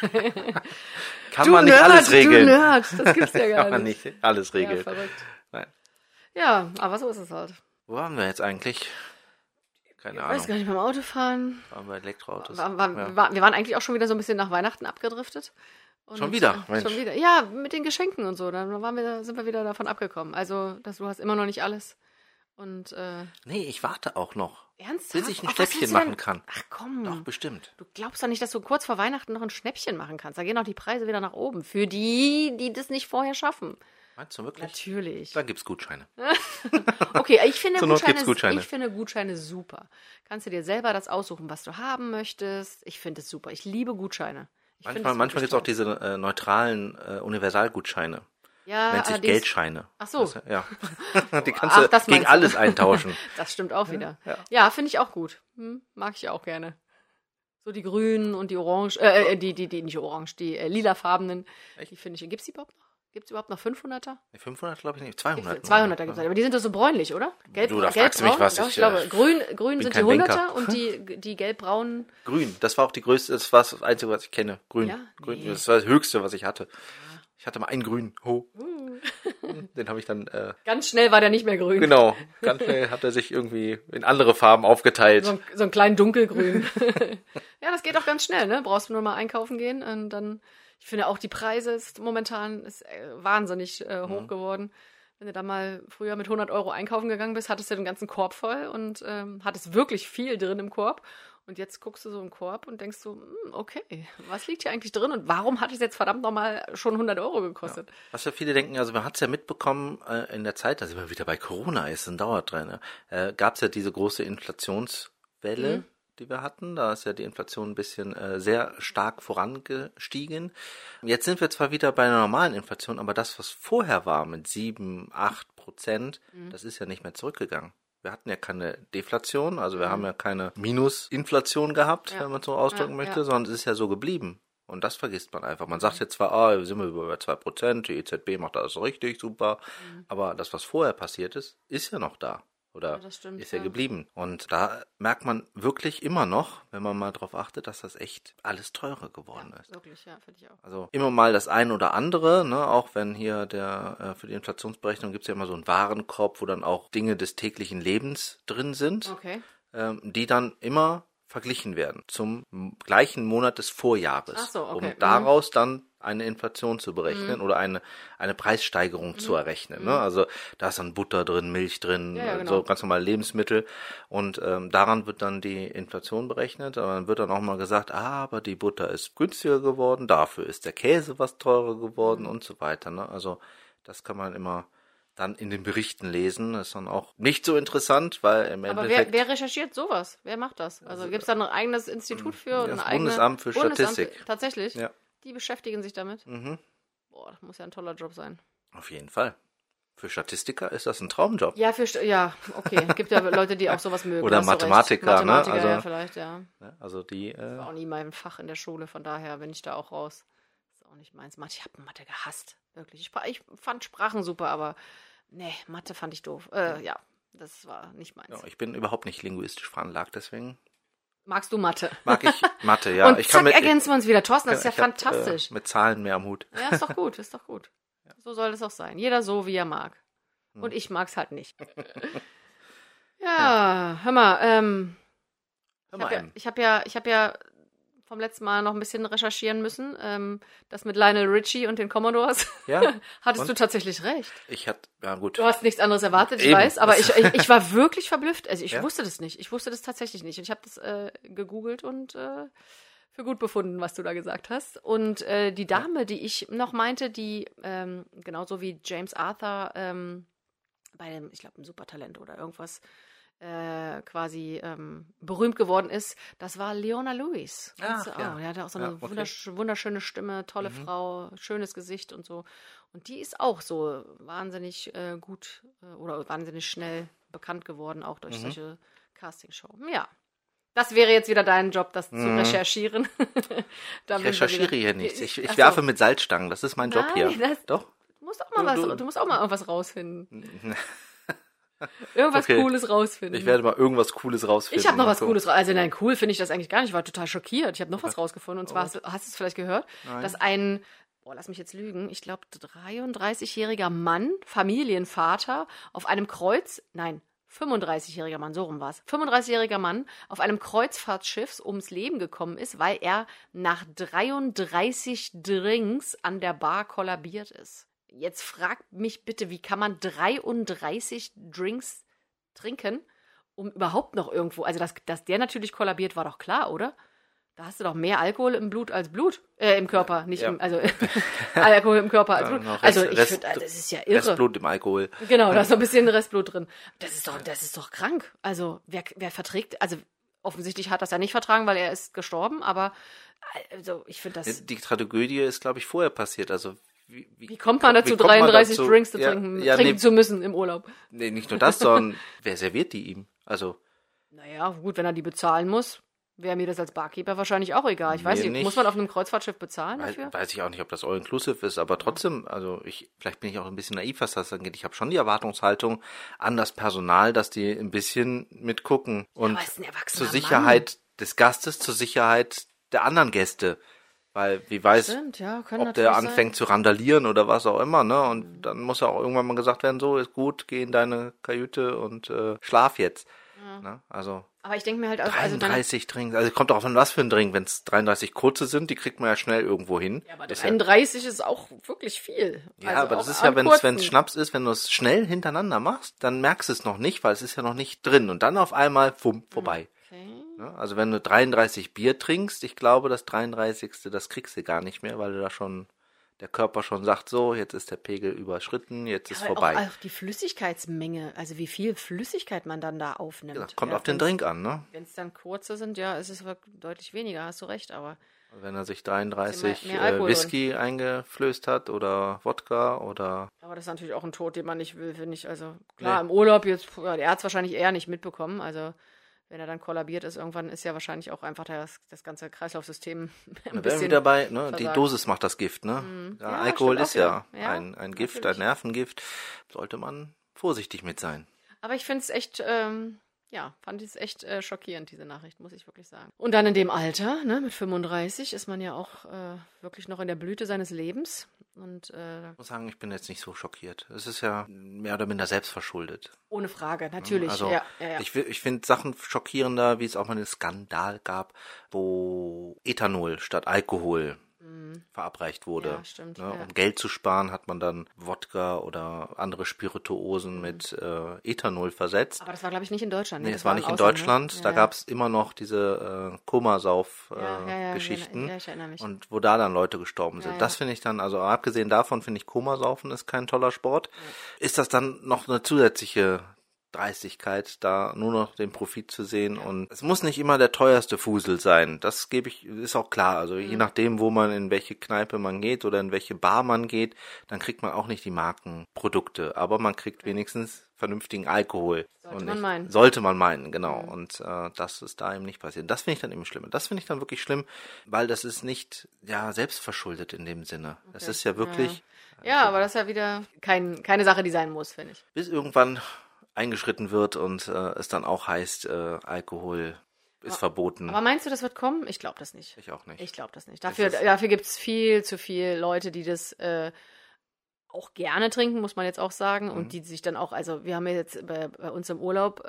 kann man nicht alles regeln. Du Nerd, das gibt's ja gar Kann man nicht. nicht alles Ja, regeln. verrückt. Nein. Ja, aber so ist es halt. Wo waren wir jetzt eigentlich? Keine Ich weiß Ahnung. gar nicht, beim Autofahren. Waren wir Elektroautos. Wir Ja. waren eigentlich auch schon wieder so ein bisschen nach Weihnachten abgedriftet. Und, Schon wieder? Mensch. Schon wieder. Ja, mit den Geschenken und so. Dann sind wir wieder davon abgekommen. Also, du hast immer noch nicht alles. Und Nee, ich warte auch noch, ernsthaft? bis ich ein Auf was Schnäppchen willst du denn- machen kann. Ach komm. Doch, bestimmt. Du glaubst doch nicht, dass du kurz vor Weihnachten noch ein Schnäppchen machen kannst. Da gehen auch die Preise wieder nach oben. Für die das nicht vorher schaffen. Meinst du wirklich? Natürlich. Dann gibt's Gutscheine. Okay, ich finde Zur Not gibt's Gutscheine. Ich finde Gutscheine super. Kannst du dir selber das aussuchen, was du haben möchtest. Ich finde es super. Ich liebe Gutscheine. Ich finde es Manchmal wirklich gibt's auch toll. diese neutralen Universalgutscheine. Ja, Nennt sich allerdings- Geldscheine. Ach so. Das, ja. Die kannst Ach, du das gegen meinst du. alles eintauschen. Das stimmt auch wieder. ja. Ja, finde ich auch gut. Mag ich auch gerne. So die grünen und die orange, die nicht orange, die lilafarbenen. Die finde ich. Gibt's die überhaupt noch? Gibt es überhaupt noch 500er? 500 glaube ich nicht, 200. 200er gibt es, aber die sind doch so bräunlich, oder? Du, da fragst du mich, was ich glaube, grün sind die 100er Banker. und die gelbbraunen. Grün, das war auch die größte, das war das Einzige, was ich kenne. Grün. Ja? Grün. Nee. Das war das Höchste, was ich hatte. Ich hatte mal einen grün. Den habe ich dann, Ganz schnell war der nicht mehr grün. genau, ganz schnell hat er sich irgendwie in andere Farben aufgeteilt. So einen kleinen dunkelgrün. Ja, das geht auch ganz schnell, ne? Brauchst du nur mal einkaufen gehen und dann, ich finde auch die Preise ist momentan wahnsinnig hoch geworden. Wenn du da mal früher mit 100 € einkaufen gegangen bist, hattest du den ganzen Korb voll und hattest wirklich viel drin im Korb. Und jetzt guckst du so im Korb und denkst so, okay, was liegt hier eigentlich drin und warum hat es jetzt verdammt nochmal schon 100 € gekostet? Ja. Was ja viele denken, also man hat es ja mitbekommen in der Zeit, dass immer wieder bei Corona ist, ein Dauertrend, gab es ja diese große Inflationswelle, die wir hatten. Da ist ja die Inflation ein bisschen sehr stark vorangestiegen. Jetzt sind wir zwar wieder bei einer normalen Inflation, aber das, was vorher war mit 7-8%, das ist ja nicht mehr zurückgegangen. Wir hatten ja keine Deflation, also wir haben ja keine Minusinflation gehabt, wenn man so ausdrücken möchte, sondern es ist ja so geblieben. Und das vergisst man einfach. Man sagt jetzt zwar, sind wir über 2%, die EZB macht alles richtig, super, aber das, was vorher passiert ist, ist ja noch da. Oder das stimmt, ist ja geblieben. Und da merkt man wirklich immer noch, wenn man mal drauf achtet, dass das echt alles teurer geworden ist. Wirklich, ja, finde ich auch. Also immer mal das ein oder andere, ne, auch wenn hier für die Inflationsberechnung gibt es ja immer so einen Warenkorb, wo dann auch Dinge des täglichen Lebens drin sind, Okay. Die dann immer verglichen werden zum gleichen Monat des Vorjahres, Ach so, okay. um daraus dann eine Inflation zu berechnen oder eine Preissteigerung zu errechnen. Ne? Also da ist dann Butter drin, Milch drin, Ja, genau. so ganz normale Lebensmittel und daran wird dann die Inflation berechnet. Aber dann wird dann auch mal gesagt, aber die Butter ist günstiger geworden, dafür ist der Käse was teurer geworden und so weiter. Ne? Also das kann man immer dann in den Berichten lesen. Das ist dann auch nicht so interessant, weil im Aber Endeffekt... wer recherchiert sowas? Wer macht das? Also gibt es da ein eigenes Institut für? Das ein eigenes Bundesamt für Statistik. Tatsächlich? Ja. Die beschäftigen sich damit? Mhm. Boah, das muss ja ein toller Job sein. Auf jeden Fall. Für Statistiker ist das ein Traumjob. Ja, okay. Gibt ja Leute, die auch sowas mögen. Oder hast du recht. Mathematiker, ne? Mathematiker, Also- ja, vielleicht, ja. Also die... War auch nie mein Fach in der Schule, von daher bin ich da auch raus. Ist auch nicht meins. Ich habe Mathe gehasst. Wirklich. Ich fand Sprachen super, aber nee, Mathe fand ich doof. Ja, das war nicht meins. ja, ich bin überhaupt nicht linguistisch veranlagt, deswegen Magst du Mathe? mag ich Mathe, ja. Und Ich zack, ergänzen wir uns wieder. Thorsten, das ist ja ich hab, fantastisch. mit Zahlen mehr am Hut. Ja, ist doch gut, ist doch gut. So soll es auch sein. Jeder so, wie er mag. Und ich mag's halt nicht. Ja, hör mal, ich hab ja vom letzten Mal noch ein bisschen recherchieren müssen. Das mit Lionel Richie und den Commodores. Ja, Hattest und? du tatsächlich recht. Ja gut. Du hast nichts anderes erwartet, ich Eben. weiß, aber ich war wirklich verblüfft. Also ich Ja? wusste das nicht. Ich wusste das tatsächlich nicht. Und ich habe das gegoogelt und für gut befunden, was du da gesagt hast. Und die Dame, die ich noch meinte, die genauso wie James Arthur bei dem, ich glaube, ein Supertalent oder irgendwas quasi berühmt geworden ist, das war Leona Lewis. Ach, Kennst du auch? ja. Die hatte auch so Ja, eine okay. wunderschöne Stimme, tolle Frau, schönes Gesicht und so. Und die ist auch so wahnsinnig gut oder wahnsinnig schnell bekannt geworden, auch durch solche Castingshows. Ja. Das wäre jetzt wieder dein Job, das zu recherchieren. Da Ich sind wir recherchiere wieder- hier nichts. Ich Ach so. werfe mit Salzstangen. Das ist mein Job Nein, hier. das- Doch? Du musst auch mal Du- du musst auch mal irgendwas rausfinden. Irgendwas Okay. Cooles rausfinden. Ich werde mal irgendwas Cooles rausfinden. Ich habe noch was So. Cooles. Also nein, cool finde ich das eigentlich gar nicht. Ich war total schockiert. Ich habe noch was rausgefunden. Und zwar, hast du es vielleicht gehört, dass ein, lass mich jetzt lügen, ich glaube 33-jähriger Mann, Familienvater, auf einem 35-jähriger Mann, so rum war es. 35-jähriger Mann auf einem Kreuzfahrtschiff ums Leben gekommen ist, weil er nach 33 Drinks an der Bar kollabiert ist. Jetzt fragt mich bitte, wie kann man 33 Drinks trinken, um überhaupt noch irgendwo, also dass der natürlich kollabiert, war doch klar, oder? Da hast du doch mehr Alkohol im Blut als Blut, im Körper, nicht Ja. also Alkohol im Körper als Ja, Blut. noch Also Rest- ich Rest- finde, das ist ja irre. Restblut im Alkohol. Genau, da ist noch ein bisschen Restblut drin. Das ist doch krank. Also wer verträgt, also offensichtlich hat das ja nicht vertragen, weil er ist gestorben, aber also ich finde das. Die Tragödie ist, glaube ich, vorher passiert. Also Wie kommt man dazu, wie kommt man 33 dazu? Drinks zu Ja, trinken, ja, trinken nee. zu müssen im Urlaub? Nee, nicht nur das, sondern wer serviert die ihm? Also, Naja, gut, wenn er die bezahlen muss. wäre mir das als Barkeeper wahrscheinlich auch egal. Ich weiß Mir nicht, nicht. muss man auf einem Kreuzfahrtschiff bezahlen dafür? Weiß ich auch nicht, ob das all-inclusive ist, aber trotzdem, also vielleicht bin ich auch ein bisschen naiv, was das angeht. Ich habe schon die Erwartungshaltung an das Personal, dass die ein bisschen mitgucken und aber ist ein erwachsener zur Mann. Sicherheit des Gastes, zur Sicherheit der anderen Gäste. Weil, wie weiß, Stimmt, ja, kann ob der natürlich anfängt zu randalieren oder was auch immer, ne? Und dann muss ja auch irgendwann mal gesagt werden, so, ist gut, geh in deine Kajüte und schlaf jetzt. Ne? Also Aber ich denke mir halt auch, also 33 Drinks, also kommt auch an was für ein Drink, wenn es 33 kurze sind, die kriegt man ja schnell irgendwo hin. aber Das 31 ist auch wirklich viel. ja, Also aber das auch ist ja, am wenn kurzen. es Schnaps ist, wenn du es schnell hintereinander machst, dann merkst du es noch nicht, weil es ist ja noch nicht drin. Und dann auf einmal, vorbei. Okay. Ne? Also wenn du 33 Bier trinkst, ich glaube, das 33. das kriegst du gar nicht mehr, weil du da schon, der Körper schon sagt, so, jetzt ist der Pegel überschritten, jetzt ist Aber vorbei. auch die Flüssigkeitsmenge, also wie viel Flüssigkeit man dann da aufnimmt. Ja, kommt auf den Drink an, ne? Wenn es dann kurze sind, ja, ist es wirklich deutlich weniger, hast du recht, aber Wenn er sich 33 mehr Alkohol Whisky eingeflößt hat oder Wodka oder das ist natürlich auch ein Tod, den man nicht will, finde ich. Also klar, Nee. im Urlaub jetzt, ja, der hat es wahrscheinlich eher nicht mitbekommen, also wenn er dann kollabiert ist, irgendwann ist ja wahrscheinlich auch einfach das ganze Kreislaufsystem ein da wären bisschen wir dabei, ne? Die versagt. Dosis macht das Gift, ne? Ja, Ja, Alkohol stimmt ist auch ja wieder. Ja, ein Gift, natürlich. ein Nervengift. Sollte man vorsichtig mit sein. Aber ich finde es echt, fand ich es echt schockierend, diese Nachricht, muss ich wirklich sagen. Und dann in dem Alter, ne, mit 35, ist man ja auch wirklich noch in der Blüte seines Lebens. Und Ich muss sagen, ich bin jetzt nicht so schockiert. Es ist ja mehr oder minder selbstverschuldet. ohne Frage, natürlich. Also ja. ich finde Sachen schockierender, wie es auch mal einen Skandal gab, wo Ethanol statt Alkohol verabreicht wurde. Ja, stimmt, Ne? ja. Um Geld zu sparen, hat man dann Wodka oder andere Spirituosen mit Ethanol versetzt. Aber das war, glaube ich, nicht in Deutschland. Nee, Das es war im nicht in Ausland, Deutschland. Ne? Da gab es immer noch diese Komasauf-Geschichten. Ja, ich erinnere mich. Und wo da dann Leute gestorben sind. Ja, ja. Das finde ich dann, also abgesehen davon finde ich Komasaufen ist kein toller Sport. Ist das dann noch eine zusätzliche Dreistigkeit, da nur noch den Profit zu sehen und es muss nicht immer der teuerste Fusel sein. Das gebe ich, ist auch klar. Also je nachdem, wo man in welche Kneipe man geht oder in welche Bar man geht, dann kriegt man auch nicht die Markenprodukte, aber man kriegt wenigstens vernünftigen Alkohol. Sollte man meinen. Sollte man meinen, genau. Und das ist da eben nicht passiert. Das finde ich dann eben schlimm. Das finde ich dann wirklich schlimm, weil das ist nicht selbstverschuldet in dem Sinne. Das ist ja wirklich Ja, aber das ist ja wieder keine Sache, die sein muss, finde ich. bis irgendwann eingeschritten wird und es dann auch heißt, Alkohol ist verboten. Aber meinst du, das wird kommen? Ich glaube das nicht. Ich auch nicht. Ich glaube das nicht. Dafür gibt es viel zu viele Leute, die das auch gerne trinken, muss man jetzt auch sagen. Und die sich dann auch, also wir haben ja jetzt bei uns im Urlaub,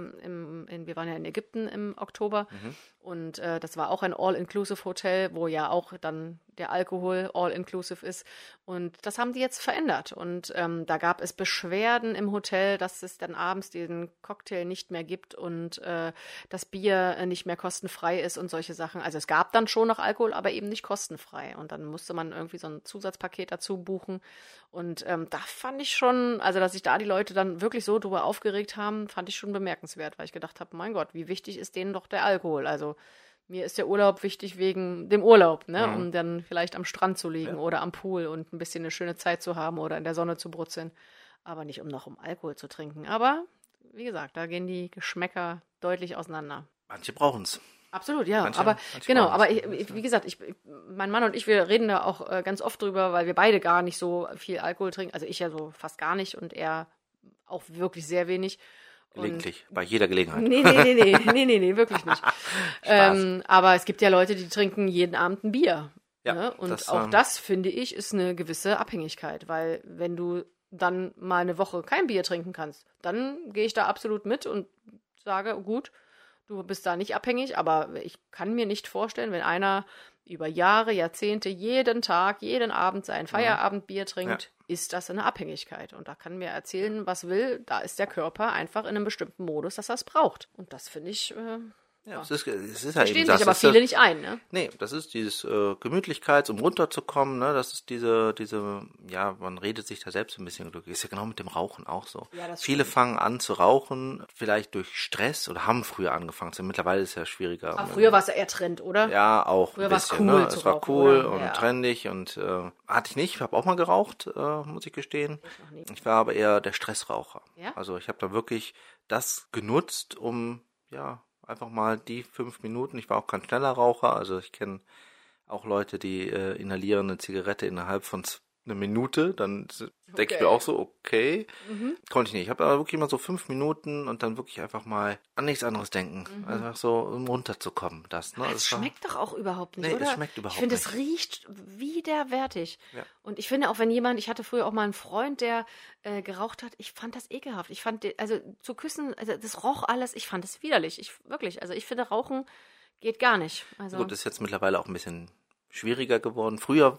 wir waren ja in Ägypten im Oktober und das war auch ein All-Inclusive-Hotel, wo ja auch dann der Alkohol All-Inclusive ist. Und das haben die jetzt verändert. Und da gab es Beschwerden im Hotel, dass es dann abends den Cocktail nicht mehr gibt und das Bier nicht mehr kostenfrei ist und solche Sachen. Also es gab dann schon noch Alkohol, aber eben nicht kostenfrei. Und dann musste man irgendwie so ein Zusatzpaket dazu buchen. Und da fand ich schon, also dass sich da die Leute dann wirklich so drüber aufgeregt haben, fand ich schon bemerkenswert, weil ich gedacht habe, mein Gott, wie wichtig ist denen doch der Alkohol? Also mir ist der Urlaub wichtig wegen dem Urlaub, ne? Um dann vielleicht am Strand zu liegen oder am Pool und ein bisschen eine schöne Zeit zu haben oder in der Sonne zu brutzeln. Aber nicht, um Alkohol zu trinken. Aber, wie gesagt, da gehen die Geschmäcker deutlich auseinander. Manche brauchen es. Absolut, ja. Manche Aber brauchen aber es. wie gesagt, mein Mann und ich, wir reden da auch ganz oft drüber, weil wir beide gar nicht so viel Alkohol trinken. Also ich ja so fast gar nicht und er auch wirklich sehr wenig. Gelegentlich, bei jeder Gelegenheit. Nee, wirklich nicht. Aber es gibt ja Leute, die trinken jeden Abend ein Bier. Ja, Ne? Und das, auch das, finde ich, ist eine gewisse Abhängigkeit, weil wenn du dann mal eine Woche kein Bier trinken kannst, dann gehe ich da absolut mit und sage, gut, du bist da nicht abhängig, aber ich kann mir nicht vorstellen, wenn einer über Jahre, Jahrzehnte, jeden Tag, jeden Abend sein Feierabendbier trinkt, ist das eine Abhängigkeit. Und da kann mir erzählen, was will, da ist der Körper einfach in einem bestimmten Modus, dass er es braucht. Und das finde ich, Ja, es ist ja eben verstehen das. sich aber Das ist viele nicht ein, ne? Nee, das ist dieses Gemütlichkeits, um runterzukommen, ne? Das ist diese, man redet sich da selbst ein bisschen glücklich. Ist ja genau mit dem Rauchen auch so. Ja, das Viele stimmt. fangen an zu rauchen, vielleicht durch Stress oder haben früher angefangen. Mittlerweile ist es ja schwieriger. Aber früher war es ja eher Trend, oder? Ja, auch Früher ein war's bisschen. cool Ne? zu Es war rauchen, cool oder? und Ja. trendig und hatte ich nicht. Ich habe auch mal geraucht, muss ich gestehen. noch nie. Ich war aber eher der Stressraucher. Ja? Also ich habe da wirklich das genutzt, um einfach mal die 5 Minuten. Ich war auch kein schneller Raucher, also ich kenne auch Leute, die inhalieren eine Zigarette innerhalb von eine Minute, dann denke ich mir auch so, okay, konnte ich nicht. Ich habe aber wirklich immer so 5 Minuten und dann wirklich einfach mal an nichts anderes denken. Einfach so, um runterzukommen. Ne? Es schmeckt doch auch überhaupt nicht, nee, oder? Es schmeckt überhaupt ich finde, nicht. es riecht widerwärtig. Ja. Und ich finde auch, wenn ich hatte früher auch mal einen Freund, der geraucht hat, ich fand das ekelhaft. Ich fand, also zu küssen, also das roch alles, ich fand es widerlich. Also ich finde, Rauchen geht gar nicht. Also, Gut, ist jetzt mittlerweile auch ein bisschen schwieriger geworden. Früher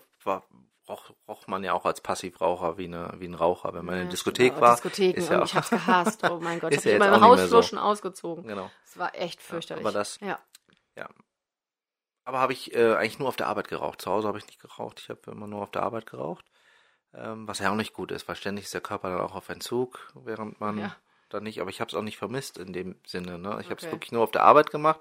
roch man ja auch als Passivraucher wie ein Raucher, wenn man in der Diskothek stimmt, war. Diskotheken, ist ja und auch, ich hab's gehasst. Oh mein Gott, ich ist hab ja mich jetzt in meinem auch nicht mehr Hausflur so. schon ausgezogen. Genau. Es war echt fürchterlich. Aber das, ja. ja. Aber habe ich eigentlich nur auf der Arbeit geraucht. Zu Hause habe ich nicht geraucht. Ich habe immer nur auf der Arbeit geraucht. Was ja auch nicht gut ist, weil ständig ist der Körper dann auch auf Entzug, während man dann nicht, aber ich habe es auch nicht vermisst in dem Sinne. Ne? Ich habe es wirklich nur auf der Arbeit gemacht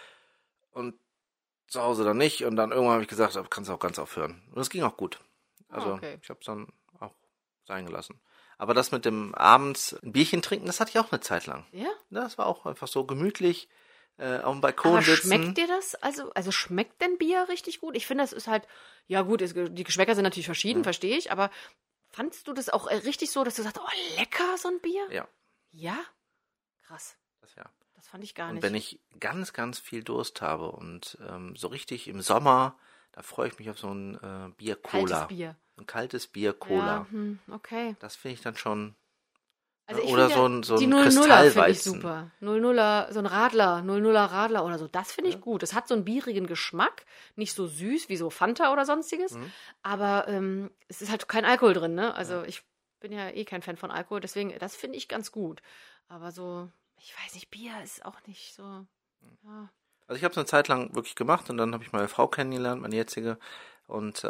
und zu Hause dann nicht. Und dann irgendwann habe ich gesagt, kannst du auch ganz aufhören. Und es ging auch gut. Also ich habe es dann auch sein gelassen. Aber das mit dem abends ein Bierchen trinken, das hatte ich auch eine Zeit lang. Ja? Das war auch einfach so gemütlich auf dem Balkon Aber sitzen. schmeckt dir das? Also schmeckt denn Bier richtig gut? Ich finde, das ist halt, ja gut, die Geschmäcker sind natürlich verschieden, verstehe ich, aber fandst du das auch richtig so, dass du sagst, oh lecker, so ein Bier? Ja. Ja? Krass. Das fand ich gar Und nicht. wenn ich ganz, ganz viel Durst habe und so richtig im Sommer, da freue ich mich auf so ein Bier-Cola. Kaltes Bier. Ein kaltes Bier-Cola. Ja, okay. Das finde ich dann schon. Also ich oder finde so ein die 00er finde ich Kristallweizen. super. 00er, so ein Radler, 00er Radler oder so, das finde ich gut. Es hat so einen bierigen Geschmack, nicht so süß wie so Fanta oder sonstiges, aber es ist halt kein Alkohol drin, ne? Also ich bin ja eh kein Fan von Alkohol, deswegen, das finde ich ganz gut. Aber so, ich weiß nicht, Bier ist auch nicht so, ja. Also ich habe es eine Zeit lang wirklich gemacht und dann habe ich meine Frau kennengelernt, meine jetzige. Und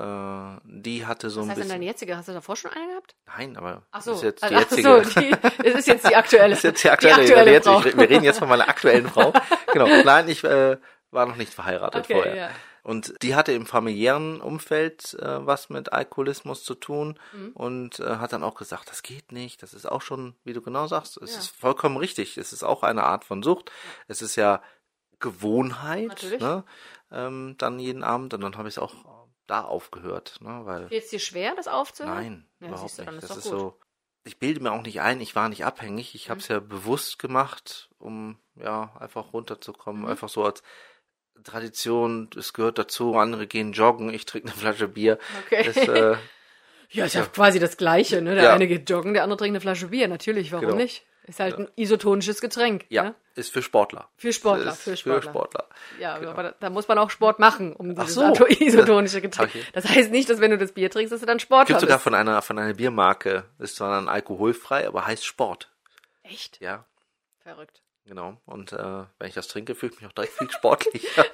die hatte so Was ein heißt denn bisschen. deine jetzige? Hast du davor schon eine gehabt? Nein, aber Ach so, das ist jetzt die ach jetzige. so, es ist jetzt die aktuelle. Das ist jetzt die aktuelle Frau. Wir reden jetzt von meiner aktuellen Frau. Genau. Nein, ich war noch nicht verheiratet vorher. Ja. Und die hatte im familiären Umfeld was mit Alkoholismus zu tun und hat dann auch gesagt, das geht nicht. Das ist auch schon, wie du genau sagst, es ist vollkommen richtig. Es ist auch eine Art von Sucht. Es ist ja Gewohnheit, ne? Dann jeden Abend und dann habe ich es auch da aufgehört, ne? Weil Fällt es dir schwer, das aufzuhören? nein, Ja, überhaupt siehst du, dann nicht. ist Das doch ist gut. so. Ich bilde mir auch nicht ein, ich war nicht abhängig. Ich habe es ja bewusst gemacht, um ja einfach runterzukommen, einfach so als Tradition. Es gehört dazu. Andere gehen joggen, ich trinke eine Flasche Bier. Okay. Das, ja, ist ja quasi das Gleiche, ne? Der Ja. eine geht joggen, der andere trinkt eine Flasche Bier. Natürlich, warum Genau. nicht? Ist halt ein isotonisches Getränk. ja, Ne? ist für Sportler. Für Sportler, Ist für Sportler. Ja, Genau. aber da muss man auch Sport machen, um dieses so. isotonische Getränk. Okay. Das heißt nicht, dass wenn du das Bier trinkst, dass du dann Sportler Gibt sogar bist. von einer Biermarke, ist zwar dann alkoholfrei, aber heißt Sport. Echt? Ja, Verrückt. genau. Und wenn ich das trinke, fühle ich mich auch direkt viel sportlicher.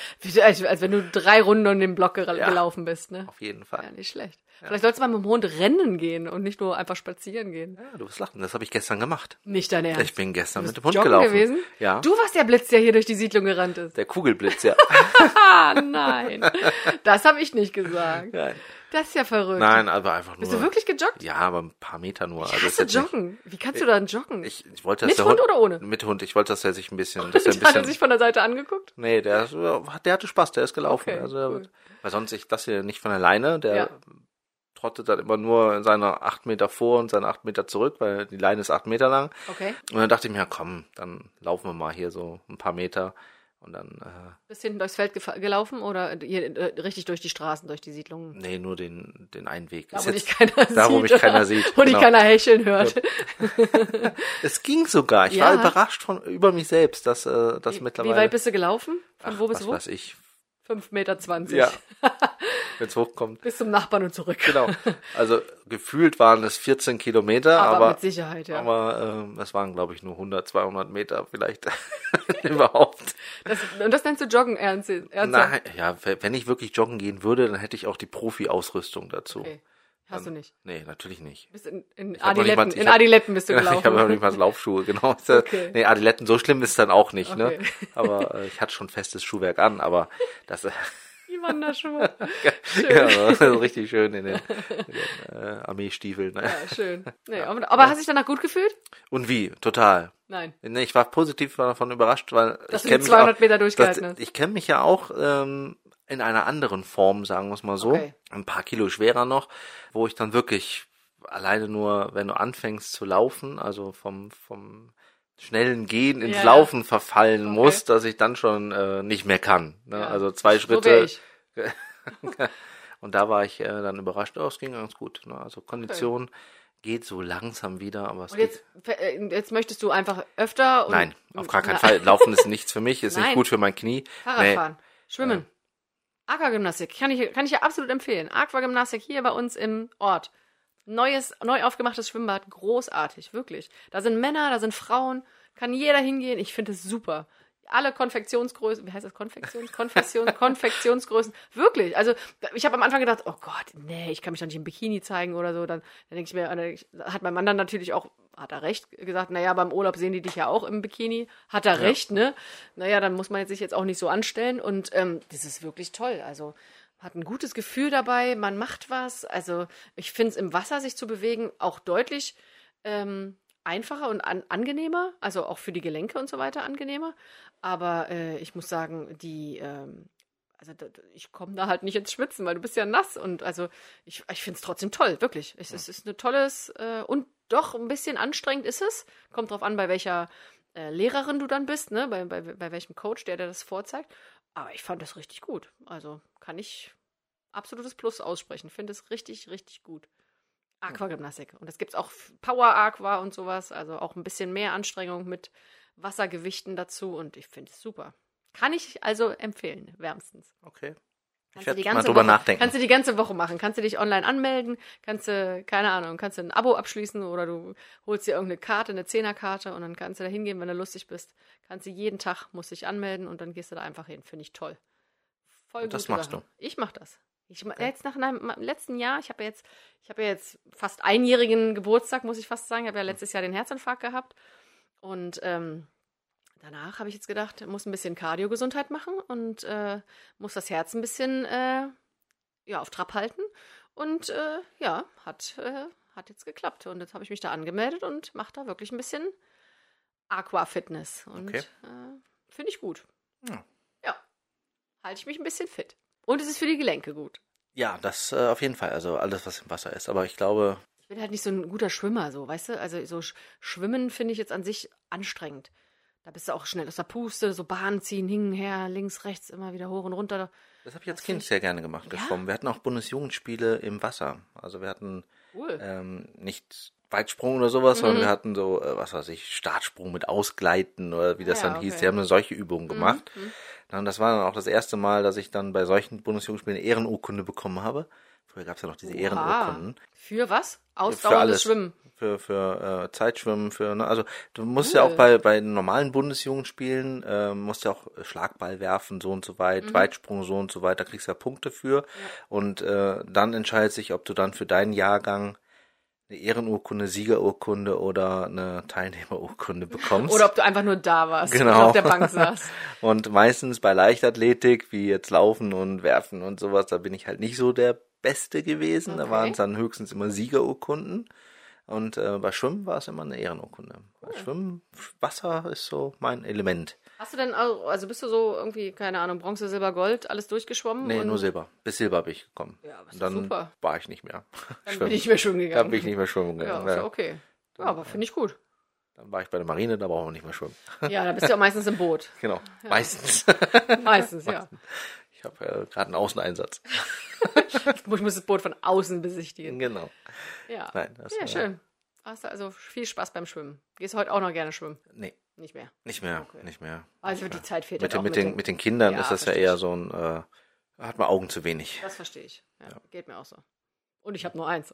Als wenn du 3 Runden um den Block gelaufen bist, ne? Auf jeden Fall. Ja, nicht schlecht. Vielleicht sollst du mal mit dem Hund rennen gehen und nicht nur einfach spazieren gehen. Ja, du wirst lachen. Das habe ich gestern gemacht. Nicht dein Ernst. Ich bin gestern Du mit bist dem Hund joggen gelaufen. gewesen? Ja. Du warst der Blitz, der hier durch die Siedlung gerannt ist. Der Kugelblitz, ja. Ah, nein. Das habe ich nicht gesagt. Nein. Das ist ja verrückt. Nein, aber einfach nur. Bist du wirklich gejoggt? Ja, aber ein paar Meter nur. Ich Also ist hasse jetzt nicht- joggen. Wie kannst du dann joggen? Ich wollte, dass Mit der Hund oder ohne? Mit Hund. Ich wollte, dass er sich ein bisschen, dass er ein Hat er bisschen. sich von der Seite angeguckt? Nee, der hatte Spaß, der ist gelaufen. Okay, also, cool. weil sonst, ich lasse ihn nicht von alleine, der Ja. trottet dann immer nur in seine 8 Meter vor und seine 8 Meter zurück, weil die Leine ist 8 Meter lang. Okay. Und dann dachte ich mir, komm, dann laufen wir mal hier so ein paar Meter und dann, Bist hinten durchs Feld gelaufen oder hier, richtig durch die Straßen, durch die Siedlungen? nee, nur den einen Weg. Da, Ist wo jetzt- dich keiner sieht. da, wo mich keiner sieht, Wo dich genau. keiner hecheln hört. Es ging sogar. Ich Ja. war überrascht über mich selbst, dass das Wie mittlerweile. weit bist du gelaufen? Von wo bis was wo? weiß ich. 5,20 Meter. Ja. Wenn es hochkommt. Bis zum Nachbarn und zurück. Genau. Also gefühlt waren es 14 Kilometer, Aber aber mit Sicherheit, ja. aber es waren, glaube ich, nur 100, 200 Meter vielleicht überhaupt. Und das nennst du Joggen ernsthaft? Nein, ja, wenn ich wirklich joggen gehen würde, dann hätte ich auch die Profi-Ausrüstung dazu. Okay. Hast du nicht. Nee, natürlich nicht. Bist in Ich hab noch nicht mal- Adiletten, in Adiletten bist du gelaufen. Ich habe noch nicht mal Laufschuhe, genau. Okay. Nee, Adiletten, so schlimm ist es dann auch nicht, Okay. ne? Aber ich hatte schon festes Schuhwerk an, aber das Die Wanderschuhe. Ja, also richtig schön in den Armeestiefeln. Ne? Ja, schön. Nee, aber hast du dich danach gut gefühlt? Und wie? Total. Nein. Nee, ich war positiv davon überrascht, weil Dass ich du kenne die 200 Meter durchgehalten hast. Ich kenne mich ja auch in einer anderen Form, sagen wir es mal so. Okay. Ein paar Kilo schwerer noch, wo ich dann wirklich alleine nur, wenn du anfängst zu laufen, also vom schnellen Gehen ins Laufen verfallen muss, dass ich dann schon nicht mehr kann. Ne? Ja. Also 2 So Schritte. wär ich. Und da war ich dann überrascht, es ging ganz gut. Ne? Also Kondition geht so langsam wieder, aber es Und jetzt möchtest du einfach öfter und Nein, auf gar keinen Fall. Laufen ist nichts für mich, ist nicht gut für mein Knie. Fahrradfahren, Schwimmen, Aquagymnastik, kann ich ja absolut empfehlen. Aquagymnastik hier bei uns im Ort. Neu aufgemachtes Schwimmbad, großartig, wirklich. Da sind Männer, da sind Frauen, kann jeder hingehen. Ich finde es super. Alle Konfektionsgrößen, wie heißt das? Konfektionsgrößen, wirklich. Also ich habe am Anfang gedacht, oh Gott, nee, ich kann mich doch nicht im Bikini zeigen oder so. Dann denke ich mir, hat mein Mann dann natürlich auch, hat er recht, gesagt, naja, beim Urlaub sehen die dich ja auch im Bikini. Hat er recht, ne? Naja, dann muss man sich jetzt auch nicht so anstellen. Und das ist wirklich toll. Also hat ein gutes Gefühl dabei, man macht was. Also ich finde es im Wasser sich zu bewegen auch deutlich einfacher und angenehmer, also auch für die Gelenke und so weiter angenehmer. Aber ich muss sagen, ich komme da halt nicht ins Schwitzen, weil du bist ja nass. Und also ich finde es trotzdem toll, wirklich. Es ist ein tolles und doch ein bisschen anstrengend ist es. Kommt drauf an, bei welcher Lehrerin du dann bist, ne? Bei welchem Coach, der das vorzeigt. Aber ich fand das richtig gut. Also kann ich absolutes Plus aussprechen. Finde es richtig, richtig gut. Aquagymnastik. Und es gibt auch Power Aqua und sowas. Also auch ein bisschen mehr Anstrengung mit Wassergewichten dazu. Und ich finde es super. Kann ich also empfehlen, wärmstens. Okay. Kannst Ich du die werde mal ganze drüber Woche, nachdenken. Kannst du die ganze Woche machen. Kannst du dich online anmelden. Kannst du, keine Ahnung, kannst du ein Abo abschließen oder du holst dir irgendeine Karte, eine 10er-Karte und dann kannst du da hingehen, wenn du lustig bist. Kannst du jeden Tag, musst dich anmelden und dann gehst du da einfach hin. Finde ich toll. Voll Und das gute machst Sache. du? Ich mache das. Jetzt nach meinem letzten Jahr, ich habe ja jetzt fast einjährigen Geburtstag, muss ich fast sagen. Ich habe ja letztes Jahr den Herzinfarkt gehabt. Und danach habe ich jetzt gedacht, muss ein bisschen Kardiogesundheit machen und muss das Herz ein bisschen auf Trab halten. Und hat jetzt geklappt. Und jetzt habe ich mich da angemeldet und mache da wirklich ein bisschen Aquafitness. Und finde ich gut. Ja, halte ich mich ein bisschen fit. Und es ist für die Gelenke gut. Ja, das auf jeden Fall. Also alles, was im Wasser ist. Aber ich glaube... Ich bin halt nicht so ein guter Schwimmer, so, weißt du? Also so Schwimmen finde ich jetzt an sich anstrengend. Da bist du auch schnell aus der Puste, so Bahn ziehen, hin, her, links, rechts, immer wieder hoch und runter. Das habe ich als Kind sehr gerne gemacht, geschwommen. Wir hatten auch Bundesjugendspiele im Wasser. Also wir hatten nicht Weitsprung oder sowas, sondern wir hatten so, Startsprung mit Ausgleiten oder wie das dann hieß. Die haben eine solche Übung gemacht. Und das war dann auch das erste Mal, dass ich dann bei solchen Bundesjugendspielen eine Ehrenurkunde bekommen habe. Früher gab es ja noch diese Ehrenurkunden. Für was? Ausdauerndes Schwimmen. Für Zeitschwimmen, also du musst ja auch bei normalen Bundesjugendspielen, musst ja auch Schlagball werfen, so und so weit, Weitsprung, so und so weit, da kriegst du ja Punkte für. Und dann entscheidet sich, ob du dann für deinen Jahrgang eine Ehrenurkunde, Siegerurkunde oder eine Teilnehmerurkunde bekommst. Oder ob du einfach nur da warst und genau. auf der Bank saßt. Und meistens bei Leichtathletik, wie jetzt Laufen und Werfen und sowas, da bin ich halt nicht so der Beste gewesen. Da waren es dann höchstens immer Siegerurkunden. Und bei Schwimmen war es immer eine Ehrenurkunde. Bei Schwimmen, Wasser ist so mein Element. Hast du denn, also bist du so irgendwie, keine Ahnung, Bronze, Silber, Gold, alles durchgeschwommen? Nee, nur Silber. Bis Silber bin ich gekommen. Ja, aber ist dann super. War ich nicht mehr Dann bin ich mehr schwimmen gegangen. Dann bin ich nicht mehr schwimmen gegangen. Ja, ist ja okay. Ja, aber finde ich gut. Dann war ich bei der Marine, da brauchen wir nicht mehr schwimmen. Ja, da bist du ja auch meistens im Boot. Genau, meistens. Meistens, ja. Ich habe gerade einen Außeneinsatz. Ich muss das Boot von außen besichtigen. Genau. Ja, Nein, schön. Hast du also viel Spaß beim Schwimmen. Gehst du heute auch noch gerne schwimmen? Nee. Nicht mehr? Nicht mehr. Also die Zeit fehlt mit auch mit den Kindern ist das ja eher ich. so ein, hat man Augen zu wenig. Das verstehe ich. Ja, geht mir auch so. Und ich habe nur eins.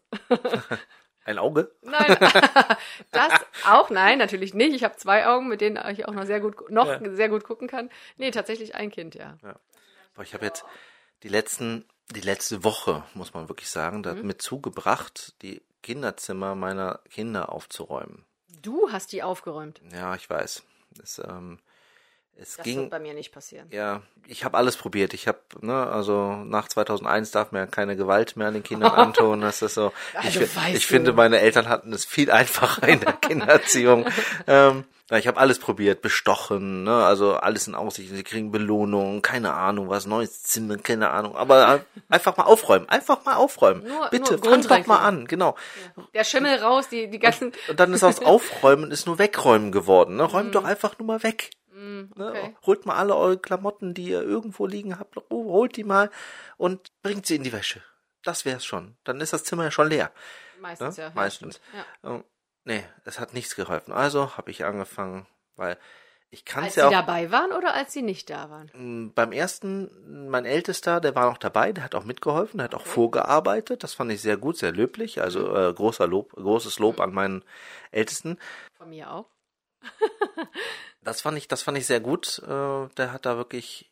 Ein Auge? Nein, das auch, nein, natürlich nicht. Ich habe 2 Augen, mit denen ich auch noch sehr gut gucken kann. Nee, tatsächlich ein Kind, ja. Boah, ich habe jetzt die letzte Woche, muss man wirklich sagen, damit zugebracht, die Kinderzimmer meiner Kinder aufzuräumen. Du hast die aufgeräumt. Ja, ich weiß. Es Das ging, wird bei mir nicht passieren. ja, ich habe alles probiert. Ich habe, also nach 2001 darf man ja keine Gewalt mehr an den Kindern antun. Das ist so. Also Ich finde, meine Eltern hatten es viel einfacher in der Kindererziehung. Ich habe alles probiert, bestochen, ne, also alles in Aussicht. Sie kriegen Belohnung, keine Ahnung, was neues Zimmer, keine Ahnung. Aber einfach mal aufräumen, Bitte, fang doch mal an, genau. Ja. Der Schimmel raus, die ganzen. Und dann ist aus Aufräumen ist nur Wegräumen geworden. Ne? Räumt doch einfach nur mal weg. Okay. Ne? Holt mal alle eure Klamotten, die ihr irgendwo liegen habt, holt die mal und bringt sie in die Wäsche. Das wär's schon. Dann ist das Zimmer ja schon leer. Meistens, ne? ja. Meistens. Ja. Nee, es hat nichts geholfen. Also habe ich angefangen, weil ich kann es Als ja sie auch. dabei waren oder als sie nicht da waren? Beim ersten, mein Ältester, der war noch dabei, der hat auch mitgeholfen, der hat auch vorgearbeitet. Das fand ich sehr gut, sehr löblich. Also großes Lob an meinen Ältesten. Von mir auch. Das fand ich sehr gut. Der hat da wirklich,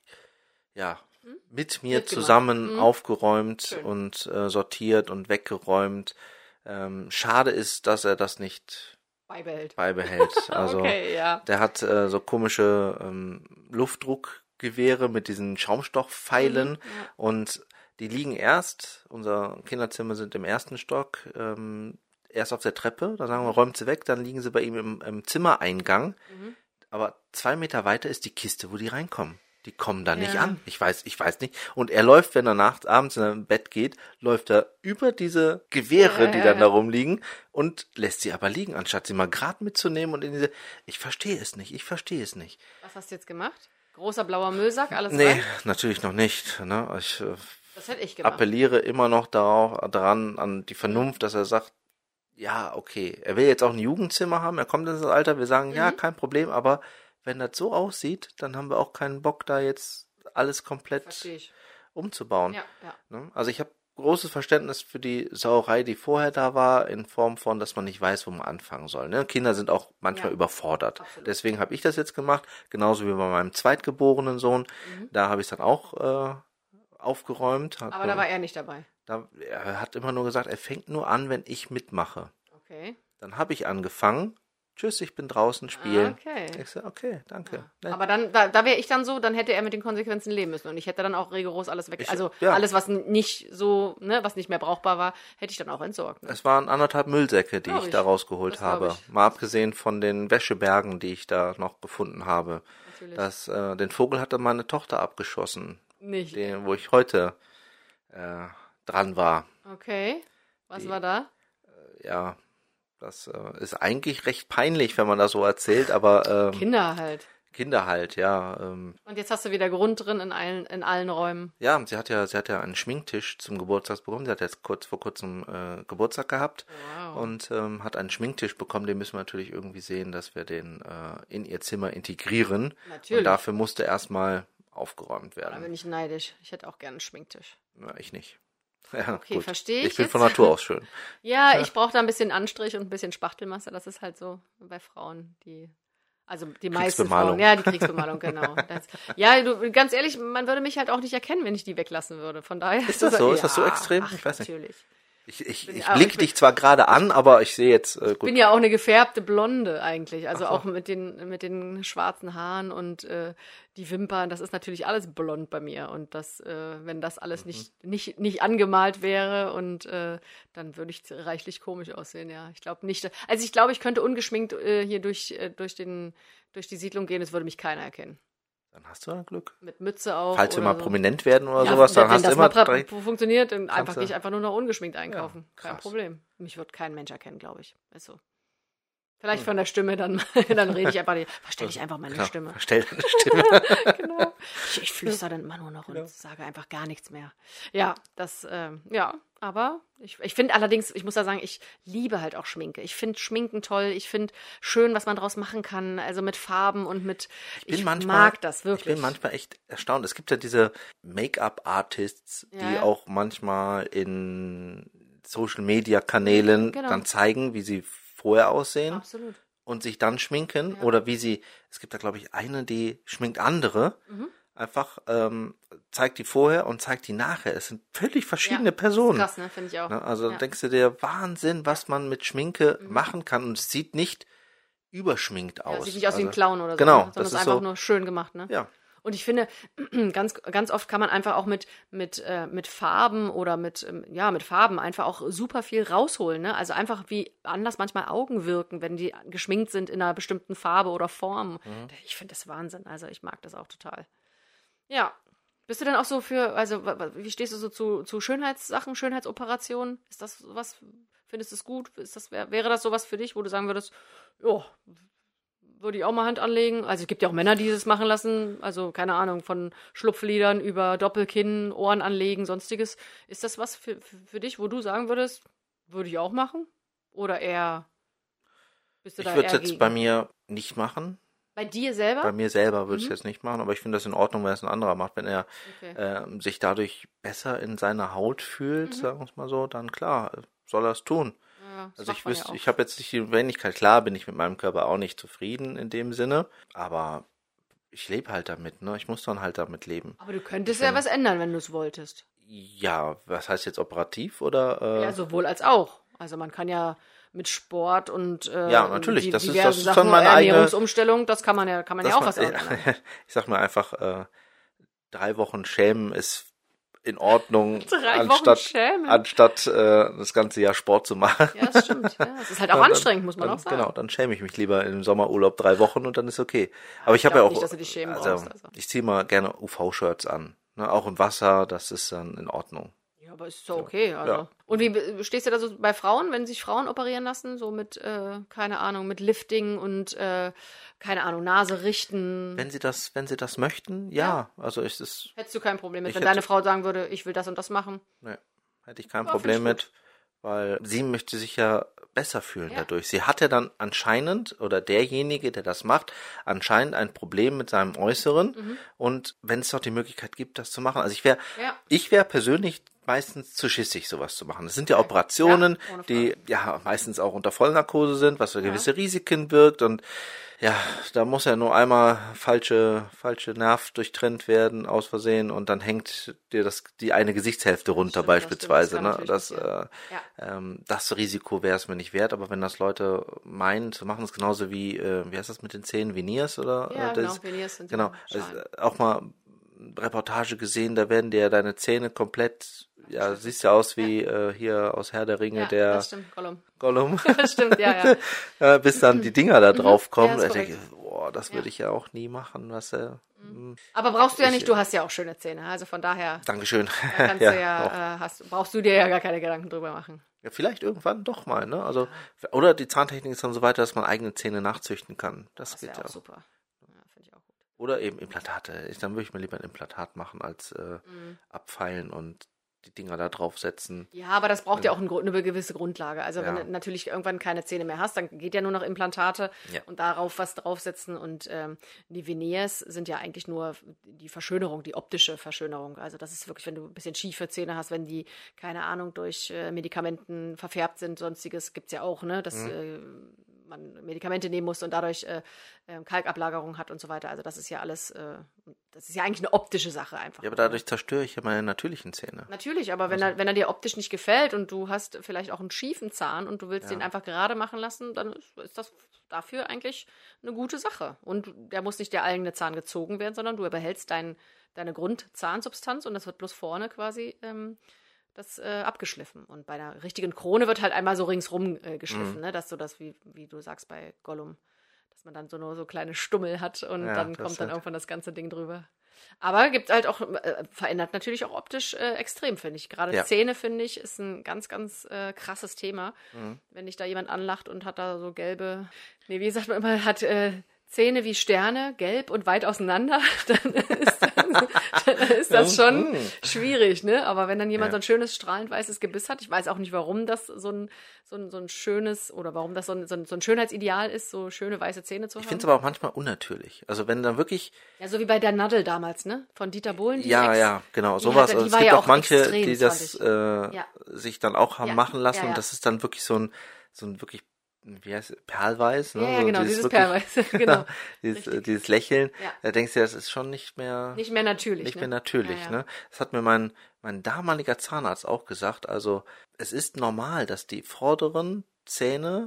mit mir Mitgemacht. zusammen aufgeräumt Schön. und sortiert und weggeräumt. Schade ist, dass er das nicht beibehält. Also Okay, ja. der hat so komische Luftdruckgewehre mit diesen Schaumstoffpfeilen und die liegen unser Kinderzimmer sind im ersten Stock, erst auf der Treppe, da sagen wir, räumt sie weg, dann liegen sie bei ihm im Zimmereingang, aber 2 Meter weiter ist die Kiste, wo die reinkommen. Die kommen da nicht an. Ich weiß nicht. Und er läuft, wenn er abends in sein Bett geht, läuft er über diese Gewehre, die dann da rumliegen und lässt sie aber liegen, anstatt sie mal gerade mitzunehmen und ich verstehe es nicht. Was hast du jetzt gemacht? Großer blauer Müllsack, alles Nee, rein? natürlich noch nicht. Ne? Ich Das hätte ich gemacht. appelliere immer noch daran, an die Vernunft, dass er sagt, ja, okay, er will jetzt auch ein Jugendzimmer haben, er kommt in das Alter, wir sagen, ja, kein Problem, aber wenn das so aussieht, dann haben wir auch keinen Bock, da jetzt alles komplett Verstehe ich. umzubauen. Ja. Ne? Also ich habe großes Verständnis für die Sauerei, die vorher da war, in Form von, dass man nicht weiß, wo man anfangen soll. Ne? Kinder sind auch manchmal überfordert. Absolut. Deswegen habe ich das jetzt gemacht, genauso wie bei meinem zweitgeborenen Sohn. Da habe ich es dann auch aufgeräumt. Aber da war er nicht dabei. Er hat immer nur gesagt, er fängt nur an, wenn ich mitmache. Okay. Dann habe ich angefangen. Tschüss, ich bin draußen spielen. Okay. Ich so, okay, danke. Nett. Aber dann, da wäre ich dann so, dann hätte er mit den Konsequenzen leben müssen. Und ich hätte dann auch rigoros alles weg. Ja. Alles, was nicht so, ne, was nicht mehr brauchbar war, hätte ich dann auch entsorgt. Ne? Es waren 1,5 Müllsäcke, die ich da rausgeholt Das glaub habe. ich. Mal abgesehen von den Wäschebergen, die ich da noch gefunden habe. Natürlich. Den Vogel hatte meine Tochter abgeschossen, Nicht. wo ich heute dran war. Okay. Was war da? Ja, das ist eigentlich recht peinlich, wenn man das so erzählt, aber Kinder halt. Kinder halt, ja. Und jetzt hast du wieder Grund drin in allen Räumen. Ja, sie hat ja einen Schminktisch zum Geburtstag bekommen. Sie hat jetzt vor kurzem Geburtstag gehabt und hat einen Schminktisch bekommen. Den müssen wir natürlich irgendwie sehen, dass wir den in ihr Zimmer integrieren. Natürlich. Und dafür musste erstmal aufgeräumt Da werden. bin ich neidisch. Ich hätte auch gerne einen Schminktisch. Ja, ich nicht. Ja, Okay, gut. verstehe ich Ich bin jetzt. von Natur aus schön. Ja, ich brauche da ein bisschen Anstrich und ein bisschen Spachtelmasse. Das ist halt so bei Frauen, also die meisten Kriegsbemalung. Frauen. Ja, die Kriegsbemalung, genau. Du, ganz ehrlich, man würde mich halt auch nicht erkennen, wenn ich die weglassen würde. Von daher Ist das so? Ist das so Ja, extrem? Ach, Ich weiß nicht. Natürlich. Ich aber blicke dich zwar gerade an, aber ich sehe jetzt Ich gut. bin ja auch eine gefärbte Blonde eigentlich. Also Ach so. auch mit den schwarzen Haaren und die Wimpern. Das ist natürlich alles blond bei mir. Und wenn das alles nicht angemalt wäre und dann würde ich reichlich komisch aussehen, ja. Ich glaube nicht. Also ich glaube, ich könnte ungeschminkt hier durch die Siedlung gehen. Es würde mich keiner erkennen. Dann hast du ja Glück. Mit Mütze auf. Falls wir oder mal so. prominent werden oder Ja, sowas, dann wenn hast du das immer mal drei. funktioniert, dann Kannst du- gehe ich einfach nur noch ungeschminkt einkaufen. Ja, Kein krass. Problem. Mich wird kein Mensch erkennen, glaube ich. Ist so. Vielleicht von der Stimme, dann rede ich einfach nicht. Verstelle ich einfach meine Genau, Stimme. verstell deine Stimme. Genau. Ich flüstere dann immer nur noch und sage einfach gar nichts mehr. Ja, aber ich finde allerdings, ich muss da sagen, ich liebe halt auch Schminke. Ich finde Schminken toll. Ich finde schön, was man draus machen kann. Also mit Farben und mit, ich mag das wirklich. Ich bin manchmal echt erstaunt. Es gibt ja diese Make-up-Artists, die Ja. auch manchmal in Social-Media-Kanälen Genau. dann zeigen, wie sie vorher aussehen Absolut. und sich dann schminken. Oder es gibt da, glaube ich, eine, die schminkt andere. Einfach zeigt die vorher und zeigt die nachher. Es sind völlig verschiedene Personen. Krass, ne? Finde ich auch. Ne? Also ja. denkst du dir, Wahnsinn, was man mit Schminke machen kann. Und es sieht nicht überschminkt aus. Sieht nicht aus wie ein Clown oder so, genau, ne? Sondern es ist einfach nur schön gemacht, ne? Ja. Und ich finde, ganz oft kann man einfach auch mit Farben oder mit Farben einfach auch super viel rausholen, ne? Also einfach wie anders manchmal Augen wirken, wenn die geschminkt sind in einer bestimmten Farbe oder Form. Ich finde das Wahnsinn. Also ich mag das auch total. Ja. Bist du denn auch so wie stehst du so zu Schönheitssachen, Schönheitsoperationen? Ist das sowas, findest du es gut? Wäre das sowas für dich, wo du sagen würdest, ja, würde ich auch mal Hand anlegen? Also es gibt ja auch Männer, die das machen lassen, also keine Ahnung, von Schlupflidern über Doppelkinn, Ohren anlegen, sonstiges. Ist das was für dich, wo du sagen würdest, würde ich auch machen? Oder eher, bist du da eher Ich würde es jetzt gegen? bei mir nicht machen. Bei dir selber? Bei mir selber würde ich es jetzt nicht machen, aber ich finde das in Ordnung, wenn es ein anderer macht. Wenn er sich dadurch besser in seiner Haut fühlt, sagen wir es mal so, dann klar, soll er es tun. Ja, das Also macht man ja auch. ich habe jetzt nicht die Notwendigkeit, klar bin ich mit meinem Körper auch nicht zufrieden in dem Sinne, aber ich lebe halt damit, ne? Ich muss dann halt damit leben. Aber du könntest ja was ändern, wenn du es wolltest. Ja, was heißt jetzt operativ oder? Ja, sowohl als auch. Also man kann ja mit Sport und ja, natürlich, das ist diversen dann Sachen, meine eigene Ernährungsumstellung, das kann man ja auch was ändern. Ich sag mal einfach, 3 Wochen schämen ist in Ordnung, 3 Wochen schämen. anstatt das ganze Jahr Sport zu machen. Ja, das stimmt. Ja, es ist halt auch anstrengend, muss man auch sagen. Genau, dann schäme ich mich lieber im Sommerurlaub 3 Wochen und dann ist okay. Aber ich habe ja auch, nicht, dass du dich schämen brauchst, also. Ich ziehe mal gerne UV-Shirts an, ne? Auch im Wasser, das ist dann in Ordnung. Ja, aber ist so okay. Also. Ja. Und wie stehst du da so bei Frauen, wenn sich Frauen operieren lassen? So mit, keine Ahnung, mit Lifting und, keine Ahnung, Nase richten. Wenn sie das möchten, ja. Also hättest du kein Problem mit, wenn deine Frau sagen würde, ich will das und das machen? Ne, hätte ich kein Problem mit, weil sie möchte sich ja besser fühlen dadurch. Sie hat ja dann anscheinend, oder derjenige, der das macht, anscheinend ein Problem mit seinem Äußeren. Und wenn es doch die Möglichkeit gibt, das zu machen. Also ich wäre persönlich meistens zu schissig, sowas zu machen. Das sind ja Operationen, die ja meistens auch unter Vollnarkose sind, was für gewisse Risiken birgt. Und ja, da muss ja nur einmal falsche Nerv durchtrennt werden, aus Versehen, und dann hängt dir die eine Gesichtshälfte runter, beispielsweise. Das Risiko wäre es mir nicht wert, aber wenn das Leute meinen zu machen, ist genauso wie heißt das mit den Zähnen, Veneers oder? Ja, genau, Veneers sind genau. Also, auch mal Reportage gesehen, da werden dir ja deine Zähne komplett, siehst ja aus wie hier aus Herr der Ringe, der das stimmt, Gollum. Das stimmt, ja. Bis dann die Dinger da drauf kommen. Ja, Da denke ich, boah, das würde ich ja auch nie machen. Aber brauchst du ja nicht, du hast ja auch schöne Zähne, also von daher. Dankeschön. Da kannst brauchst du dir ja gar keine Gedanken drüber machen. Ja, vielleicht irgendwann doch mal, ne? Also, oder die Zahntechnik ist dann so weit, dass man eigene Zähne nachzüchten kann. Das geht ja auch super. Ja, finde ich auch gut. Oder eben Implantate. Dann würde ich mir lieber ein Implantat machen, als abfeilen und die Dinger da draufsetzen. Ja, aber das braucht ja auch eine gewisse Grundlage. Also wenn du natürlich irgendwann keine Zähne mehr hast, dann geht ja nur noch Implantate und darauf was draufsetzen. Und die Veneers sind ja eigentlich nur die Verschönerung, die optische Verschönerung. Also das ist wirklich, wenn du ein bisschen schiefe Zähne hast, wenn die, keine Ahnung, durch Medikamenten verfärbt sind, sonstiges gibt's ja auch, ne, dass man Medikamente nehmen muss und dadurch Kalkablagerung hat und so weiter. Also das ist ja alles, das ist ja eigentlich eine optische Sache einfach. Ja, aber dadurch zerstöre ich ja meine natürlichen Zähne. Natürlich, aber wenn er dir optisch nicht gefällt und du hast vielleicht auch einen schiefen Zahn und du willst den einfach gerade machen lassen, dann ist das dafür eigentlich eine gute Sache. Und der muss nicht der eigene Zahn gezogen werden, sondern du behältst deine Grundzahnsubstanz und das wird bloß vorne quasi abgeschliffen. Und bei einer richtigen Krone wird halt einmal so ringsrum geschliffen, ne? Dass du das, wie du sagst bei Gollum, dass man dann nur so kleine Stummel hat und dann kommt dann irgendwann das ganze Ding drüber. Aber gibt halt auch, verändert natürlich auch optisch extrem, finde ich. Gerade Zähne, finde ich, ist ein ganz, ganz krasses Thema. Wenn dich da jemand anlacht und hat da so gelbe, wie sagt man immer, hat Zähne wie Sterne, gelb und weit auseinander, dann ist das schon schwierig, ne? Aber wenn dann jemand so ein schönes, strahlend weißes Gebiss hat, ich weiß auch nicht, warum das so ein schönes, oder warum das so ein Schönheitsideal ist, so schöne weiße Zähne zu haben. Ich finde es aber auch manchmal unnatürlich. Also wenn dann wirklich... Ja, so wie bei der Nadel damals, ne? Von Dieter Bohlen. Ja, genau, sowas. Die Also es war gibt ja auch manche, extrem, die das sich dann auch haben machen lassen und das ist dann wirklich so ein wirklich, wie heißt es, Perlweiß, ne? Ja, genau, dieses wirklich, Perlweiß, genau. dieses Lächeln. Ja. Da denkst du, das ist schon nicht mehr natürlich, ne? Das hat mir mein damaliger Zahnarzt auch gesagt. Also, es ist normal, dass die vorderen Zähne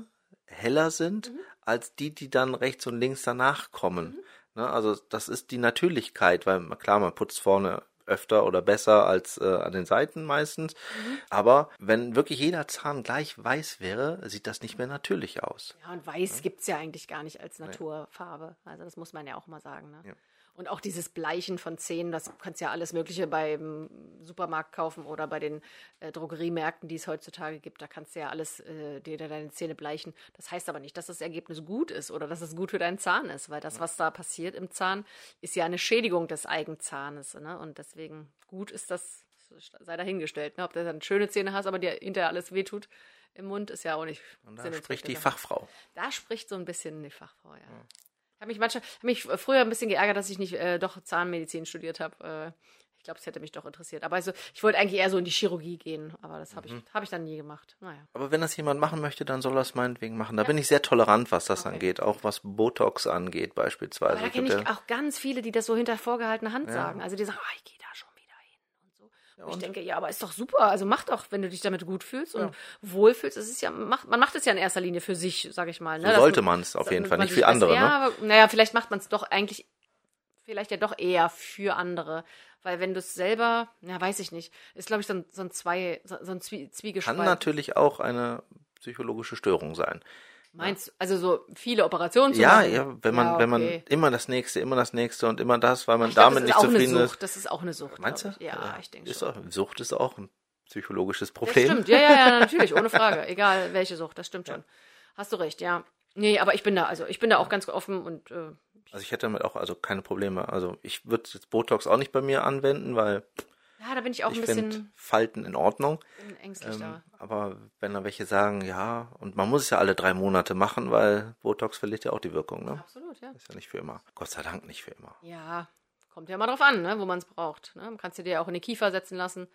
heller sind, als die dann rechts und links danach kommen. Ne? Also das ist die Natürlichkeit, weil klar, man putzt vorne öfter oder besser als an den Seiten meistens. Aber wenn wirklich jeder Zahn gleich weiß wäre, sieht das nicht mehr natürlich aus. Ja, und weiß gibt's ja eigentlich gar nicht als Naturfarbe. Also das muss man ja auch mal sagen. Ne? Ja. Und auch dieses Bleichen von Zähnen, das kannst ja alles Mögliche beim Supermarkt kaufen oder bei den Drogeriemärkten, die es heutzutage gibt. Da kannst du ja alles dir deine Zähne bleichen. Das heißt aber nicht, dass das Ergebnis gut ist oder dass es gut für deinen Zahn ist, weil das, was da passiert im Zahn, ist ja eine Schädigung des Eigenzahnes. Ne? Und deswegen gut ist das, sei dahingestellt. Ne? Ob du dann schöne Zähne hast, aber dir hinterher alles wehtut im Mund, ist ja auch nicht. Und da spricht die Fachfrau. Da spricht so ein bisschen die Fachfrau, ja. Ich habe mich früher ein bisschen geärgert, dass ich nicht doch Zahnmedizin studiert habe. Ich glaube, es hätte mich doch interessiert. Aber also, ich wollte eigentlich eher so in die Chirurgie gehen, aber das habe ich dann nie gemacht. Naja. Aber wenn das jemand machen möchte, dann soll er es meinetwegen machen. Da bin ich sehr tolerant, was das angeht, auch was Botox angeht beispielsweise. Aber da kenne ich auch ganz viele, die das so hinter vorgehaltener Hand sagen. Also die sagen, ich gehe da schon wieder hin und so. Und ich denke, ja, aber ist doch super. Also mach doch, wenn du dich damit gut fühlst und wohlfühlst. Es ist ja, man macht es ja in erster Linie für sich, sage ich mal. Ne? So sollte man es auf jeden Fall, nicht für andere. Ja, ne? Naja, vielleicht macht man es doch eigentlich, vielleicht ja doch eher für andere. Weil wenn du es selber, weiß ich nicht, ist glaube ich so ein Zwiegespalt. Kann natürlich auch eine psychologische Störung sein. Meinst du, also so viele Operationen zu machen? Ja, wenn man immer das nächste und immer das, weil man damit nicht zufrieden ist. Das ist auch eine Sucht. Meinst du? Ja, ich denke schon. Sucht ist auch ein psychologisches Problem. Das stimmt, ja, natürlich, ohne Frage. Egal welche Sucht, das stimmt schon. Hast du recht, ja. Nee, aber ich bin da auch ganz offen und also ich hätte damit auch keine Probleme. Also ich würde jetzt Botox auch nicht bei mir anwenden, weil ja, da bin ich auch ein bisschen Falten in Ordnung. Ängstlich da. Aber wenn da welche sagen, ja, und man muss es ja alle 3 Monate machen, weil Botox verliert ja auch die Wirkung, ne? Absolut, ja. Ist ja nicht für immer. Gott sei Dank nicht für immer. Ja, kommt ja mal drauf an, ne, wo man es braucht. Ne? Man kannst du dir ja auch in die Kiefer setzen lassen.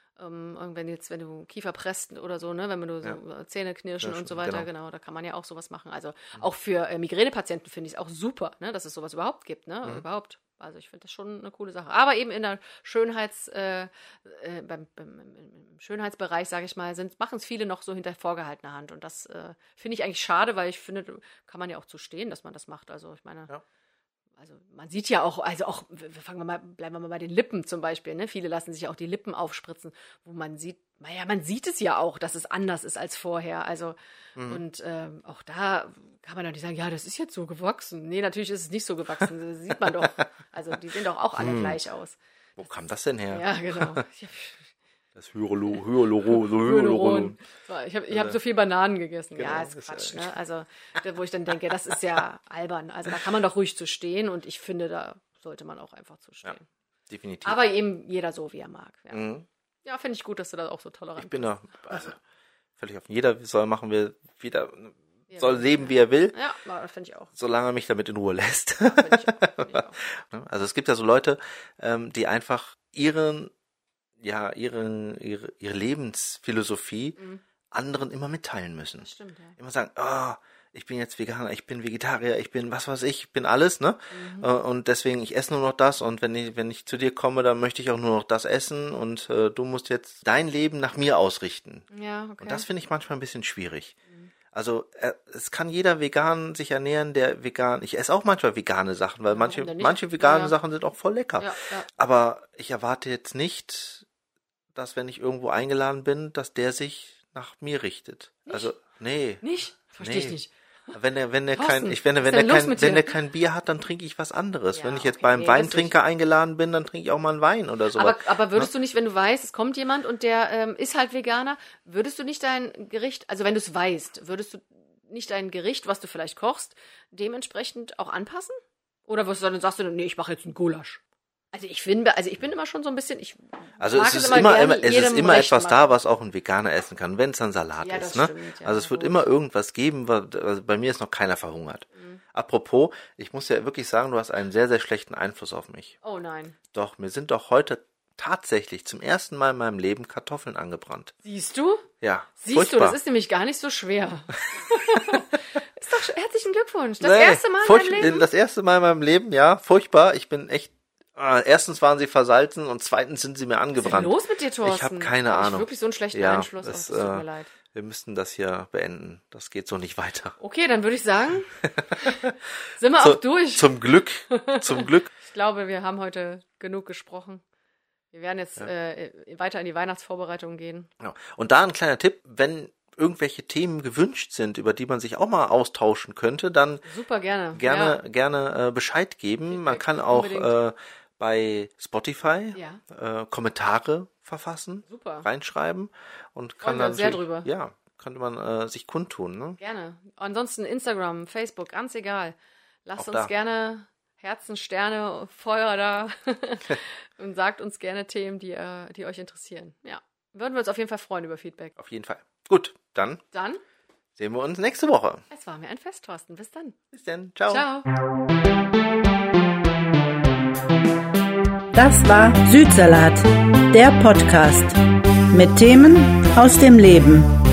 Wenn du Kiefer presst oder so, ne, wenn du so Zähne knirschen und so weiter, genau, da kann man ja auch sowas machen. Also auch für Migränepatienten finde ich es auch super, ne, dass es sowas überhaupt gibt, ne, überhaupt. Also ich finde das schon eine coole Sache. Aber eben in der im Schönheitsbereich, sage ich mal, machen es viele noch so hinter vorgehaltener Hand. Und das finde ich eigentlich schade, weil ich finde, kann man ja auch zu stehen, dass man das macht. Also ich meine, also man sieht ja auch, bleiben wir mal bei den Lippen zum Beispiel, ne? Viele lassen sich ja auch die Lippen aufspritzen, wo man sieht, man sieht es ja auch, dass es anders ist als vorher. Also und auch da kann man doch nicht sagen, ja, das ist jetzt so gewachsen. Nee, natürlich ist es nicht so gewachsen, das sieht man doch. Also die sehen doch auch alle gleich aus. Wo kam das denn her? Ja, genau. Das Hyaluron. Ich hab so viel Bananen gegessen. Genau, ja, ist Quatsch, ne? Also, wo ich dann denke, das ist ja albern. Also, da kann man doch ruhig zu stehen und ich finde, da sollte man auch einfach zu stehen. Ja, definitiv. Aber eben jeder so, wie er mag. Ja, ja, finde ich gut, dass du da auch so tolerant bist. Ich bin da, völlig offen. Jeder soll leben, wie er will. Ja, das finde ich auch. Solange er mich damit in Ruhe lässt. Ja, finde ich auch. Also, es gibt ja so Leute, die einfach ihre Lebensphilosophie anderen immer mitteilen müssen. Das stimmt, ja. Immer sagen, ich bin jetzt Veganer, ich bin Vegetarier, ich bin was weiß ich bin alles, ne? Und deswegen, ich esse nur noch das und wenn ich zu dir komme, dann möchte ich auch nur noch das essen und du musst jetzt dein Leben nach mir ausrichten. Ja, okay. Und das finde ich manchmal ein bisschen schwierig. Also es kann jeder vegan sich ernähren, ich esse auch manchmal vegane Sachen, weil manche vegane Sachen sind auch voll lecker. Ja. Aber ich erwarte jetzt nicht, dass wenn ich irgendwo eingeladen bin, dass der sich nach mir richtet. Nicht? Also, nee. Nicht? Verstehe ich nicht. Wenn er kein Bier hat, dann trinke ich was anderes. Ja, wenn ich jetzt beim Weintrinker eingeladen bin, dann trinke ich auch mal einen Wein oder so. Aber würdest du nicht, wenn du weißt, es kommt jemand und der ist halt Veganer, würdest du nicht dein Gericht, also wenn du es weißt, würdest du nicht dein Gericht, was du vielleicht kochst, dementsprechend auch anpassen? Oder sagst du, nee, ich mache jetzt einen Gulasch? Also ich bin immer schon so ein bisschen, es ist immer etwas da, was auch ein Veganer essen kann, wenn es dann Salat ist, ne? Stimmt, ja, also es wird immer irgendwas geben, also bei mir ist noch keiner verhungert. Apropos, ich muss ja wirklich sagen, du hast einen sehr, sehr schlechten Einfluss auf mich. Oh nein. Doch, mir sind doch heute tatsächlich zum ersten Mal in meinem Leben Kartoffeln angebrannt. Siehst du? Ja. Siehst du, das ist nämlich gar nicht so schwer. Ist doch, herzlichen Glückwunsch. Erste Mal in meinem Leben? Das erste Mal in meinem Leben, ja, furchtbar. Ich bin echt erstens waren sie versalzen und zweitens sind sie mir angebrannt. Was ist denn los mit dir, Thorsten? Ich habe keine Ahnung. Ich wirklich so einen schlechten Einfluss. Das tut mir leid. wir müssten das hier beenden. Das geht so nicht weiter. Okay, dann würde ich sagen, sind wir auch durch. Zum Glück. Ich glaube, wir haben heute genug gesprochen. Wir werden jetzt weiter in die Weihnachtsvorbereitung gehen. Ja. Und da ein kleiner Tipp, wenn irgendwelche Themen gewünscht sind, über die man sich auch mal austauschen könnte, dann super gerne Bescheid geben. Man kann auch bei Spotify Kommentare verfassen, reinschreiben und kann dann sehr drüber. Ja, könnte man sich kundtun. Ne? Gerne. Ansonsten Instagram, Facebook, ganz egal. Lasst uns gerne Herzen, Sterne, Feuer da und sagt uns gerne Themen, die euch interessieren. Ja, würden wir uns auf jeden Fall freuen über Feedback. Auf jeden Fall. Gut, dann sehen wir uns nächste Woche. Es war mir ein Fest, Thorsten. Bis dann. Bis dann. Ciao. Ciao. Das war Südsalat, der Podcast mit Themen aus dem Leben.